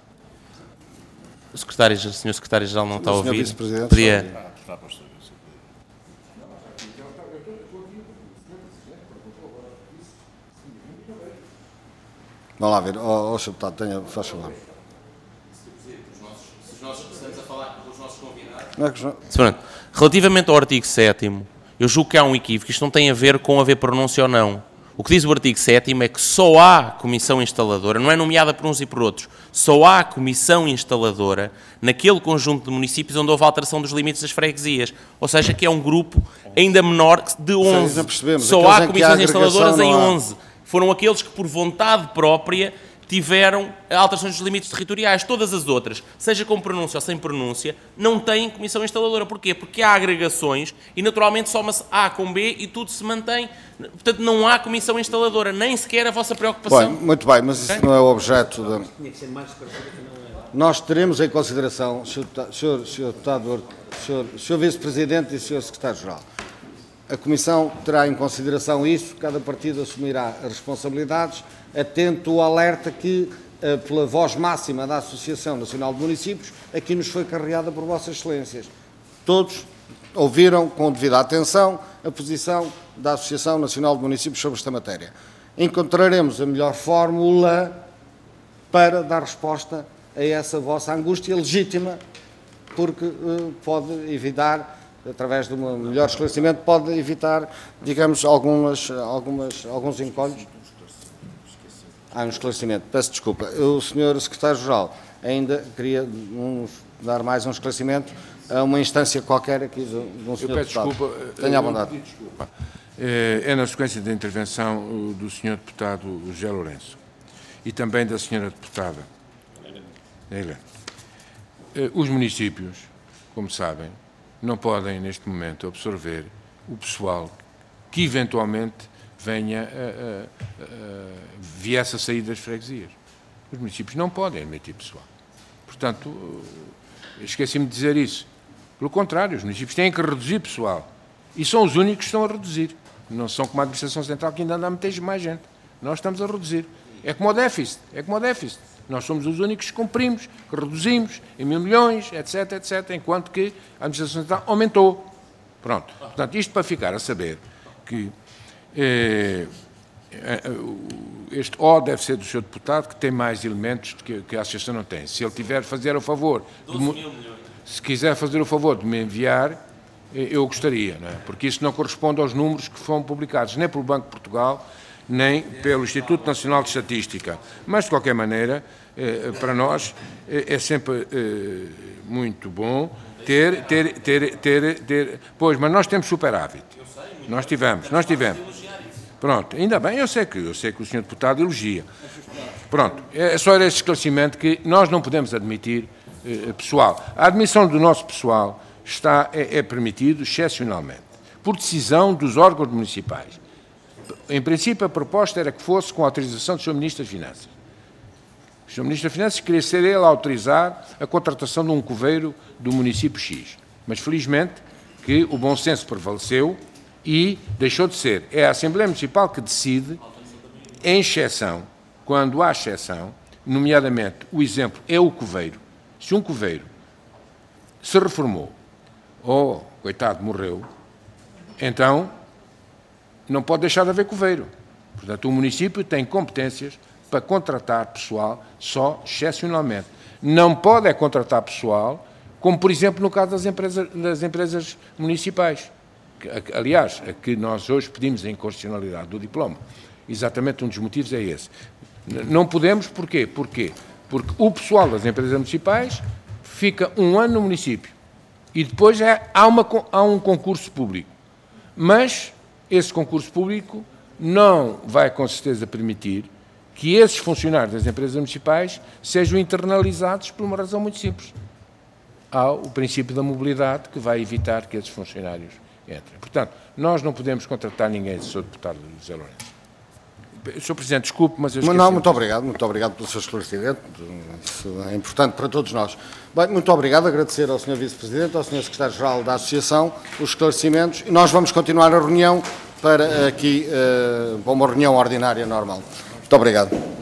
I: O secretário, o senhor Secretário-Geral não está a ouvir.
A: Podia... Vamos lá ver. Ó, oh, senhor Deputado, tenha, faz favor.
I: Relativamente ao artigo sétimo, eu julgo que há um equívoco. Isto não tem a ver com haver pronúncia ou não. O que diz o artigo sétimo é que só há comissão instaladora, não é nomeada por uns e por outros, só há comissão instaladora naquele conjunto de municípios onde houve alteração dos limites das freguesias. Ou seja, que é um grupo ainda menor de onze.
A: Sim,
I: só há comissões instaladoras em onze. Foram aqueles que, por vontade própria, tiveram alterações dos limites territoriais. Todas as outras, seja com pronúncia ou sem pronúncia, não têm comissão instaladora. Porquê? Porque há agregações e, naturalmente, soma-se A com B e tudo se mantém. Portanto, não há comissão instaladora, nem sequer a vossa preocupação.
A: Bem, muito bem, mas isso okay? não é o objeto da... Nós teremos em consideração, senhor Deputado, senhor, senhor Vice-Presidente e senhor Secretário-Geral, a Comissão terá em consideração isso, cada partido assumirá as responsabilidades, atento ao alerta que, pela voz máxima da Associação Nacional de Municípios, aqui nos foi carregada por Vossas Excelências. Todos ouviram com devida atenção a posição da Associação Nacional de Municípios sobre esta matéria. Encontraremos a melhor fórmula para dar resposta a essa vossa angústia legítima, porque uh, pode evitar, através de um melhor esclarecimento, pode evitar, digamos, algumas, algumas, alguns encolhos. Há um esclarecimento, peço desculpa. O senhor Secretário-Geral ainda queria um, dar mais um esclarecimento a uma instância qualquer aqui de, de um senhor
D: Eu peço
A: deputado.
D: desculpa.
A: Tenha a bondade.
D: Desculpa. É na sequência da intervenção do senhor deputado José Lourenço e também da senhora deputada Helena. Os municípios, como sabem, não podem neste momento absorver o pessoal que eventualmente venha a, a, a, viesse a sair das freguesias. Os municípios não podem admitir pessoal. Portanto, esqueci-me de dizer isso. Pelo contrário, os municípios têm que reduzir pessoal. E são os únicos que estão a reduzir. Não são como a Administração Central, que ainda anda a meter mais gente. Nós estamos a reduzir. É como o déficit. É como o déficit. Nós somos os únicos que cumprimos, que reduzimos em mil milhões, etc, etcétera, enquanto que a Administração Central aumentou. Pronto. Portanto, isto para ficar a saber que eh, este O deve ser do senhor deputado, que tem mais elementos que, que a Associação não tem. Se ele tiver fazer o favor... De, se quiser fazer o favor de me enviar, eu gostaria, não é? Porque isso não corresponde aos números que foram publicados nem pelo Banco de Portugal, nem pelo Instituto Nacional de Estatística. Mas, de qualquer maneira, eh, para nós eh, é sempre eh, muito bom ter, ter, ter, ter, ter... Pois, mas nós temos superávit. Nós tivemos, nós tivemos. Pronto, ainda bem, eu sei que, eu sei que o senhor deputado elogia. Pronto, é só esse esclarecimento que nós não podemos admitir eh, pessoal. A admissão do nosso pessoal está, é, é permitido excepcionalmente, por decisão dos órgãos municipais. Em princípio, a proposta era que fosse com a autorização do senhor Ministro das Finanças. O senhor Ministro das Finanças queria ser ele a autorizar a contratação de um coveiro do município X. Mas, felizmente, que o bom senso prevaleceu e deixou de ser. É a Assembleia Municipal que decide, em exceção, quando há exceção, nomeadamente, o exemplo é o coveiro. Se um coveiro se reformou ou, coitado, morreu, então não pode deixar de haver coveiro. Portanto, o município tem competências para contratar pessoal só excepcionalmente. Não pode é contratar pessoal, como, por exemplo, no caso das empresas, das empresas municipais. Que, aliás, a que nós hoje pedimos a inconstitucionalidade do diploma. Exatamente um dos motivos é esse. Não podemos, porquê? Porquê? Porque o pessoal das empresas municipais fica um ano no município e depois é, há, uma, há um concurso público. Mas esse concurso público não vai, com certeza, permitir que esses funcionários das empresas municipais sejam internalizados por uma razão muito simples. Há o princípio da mobilidade que vai evitar que esses funcionários entrem. Portanto, nós não podemos contratar ninguém, senhor Deputado José Lourenço. senhor Presidente, desculpe, mas eu esqueci.
A: Não, muito obrigado, muito obrigado pelo seu esclarecimento. Isso é importante para todos nós. Bem, muito obrigado, agradecer ao senhor Vice-Presidente, ao senhor Secretário-Geral da Associação, os esclarecimentos, e nós vamos continuar a reunião para aqui, uh, para uma reunião ordinária normal. Muito obrigado.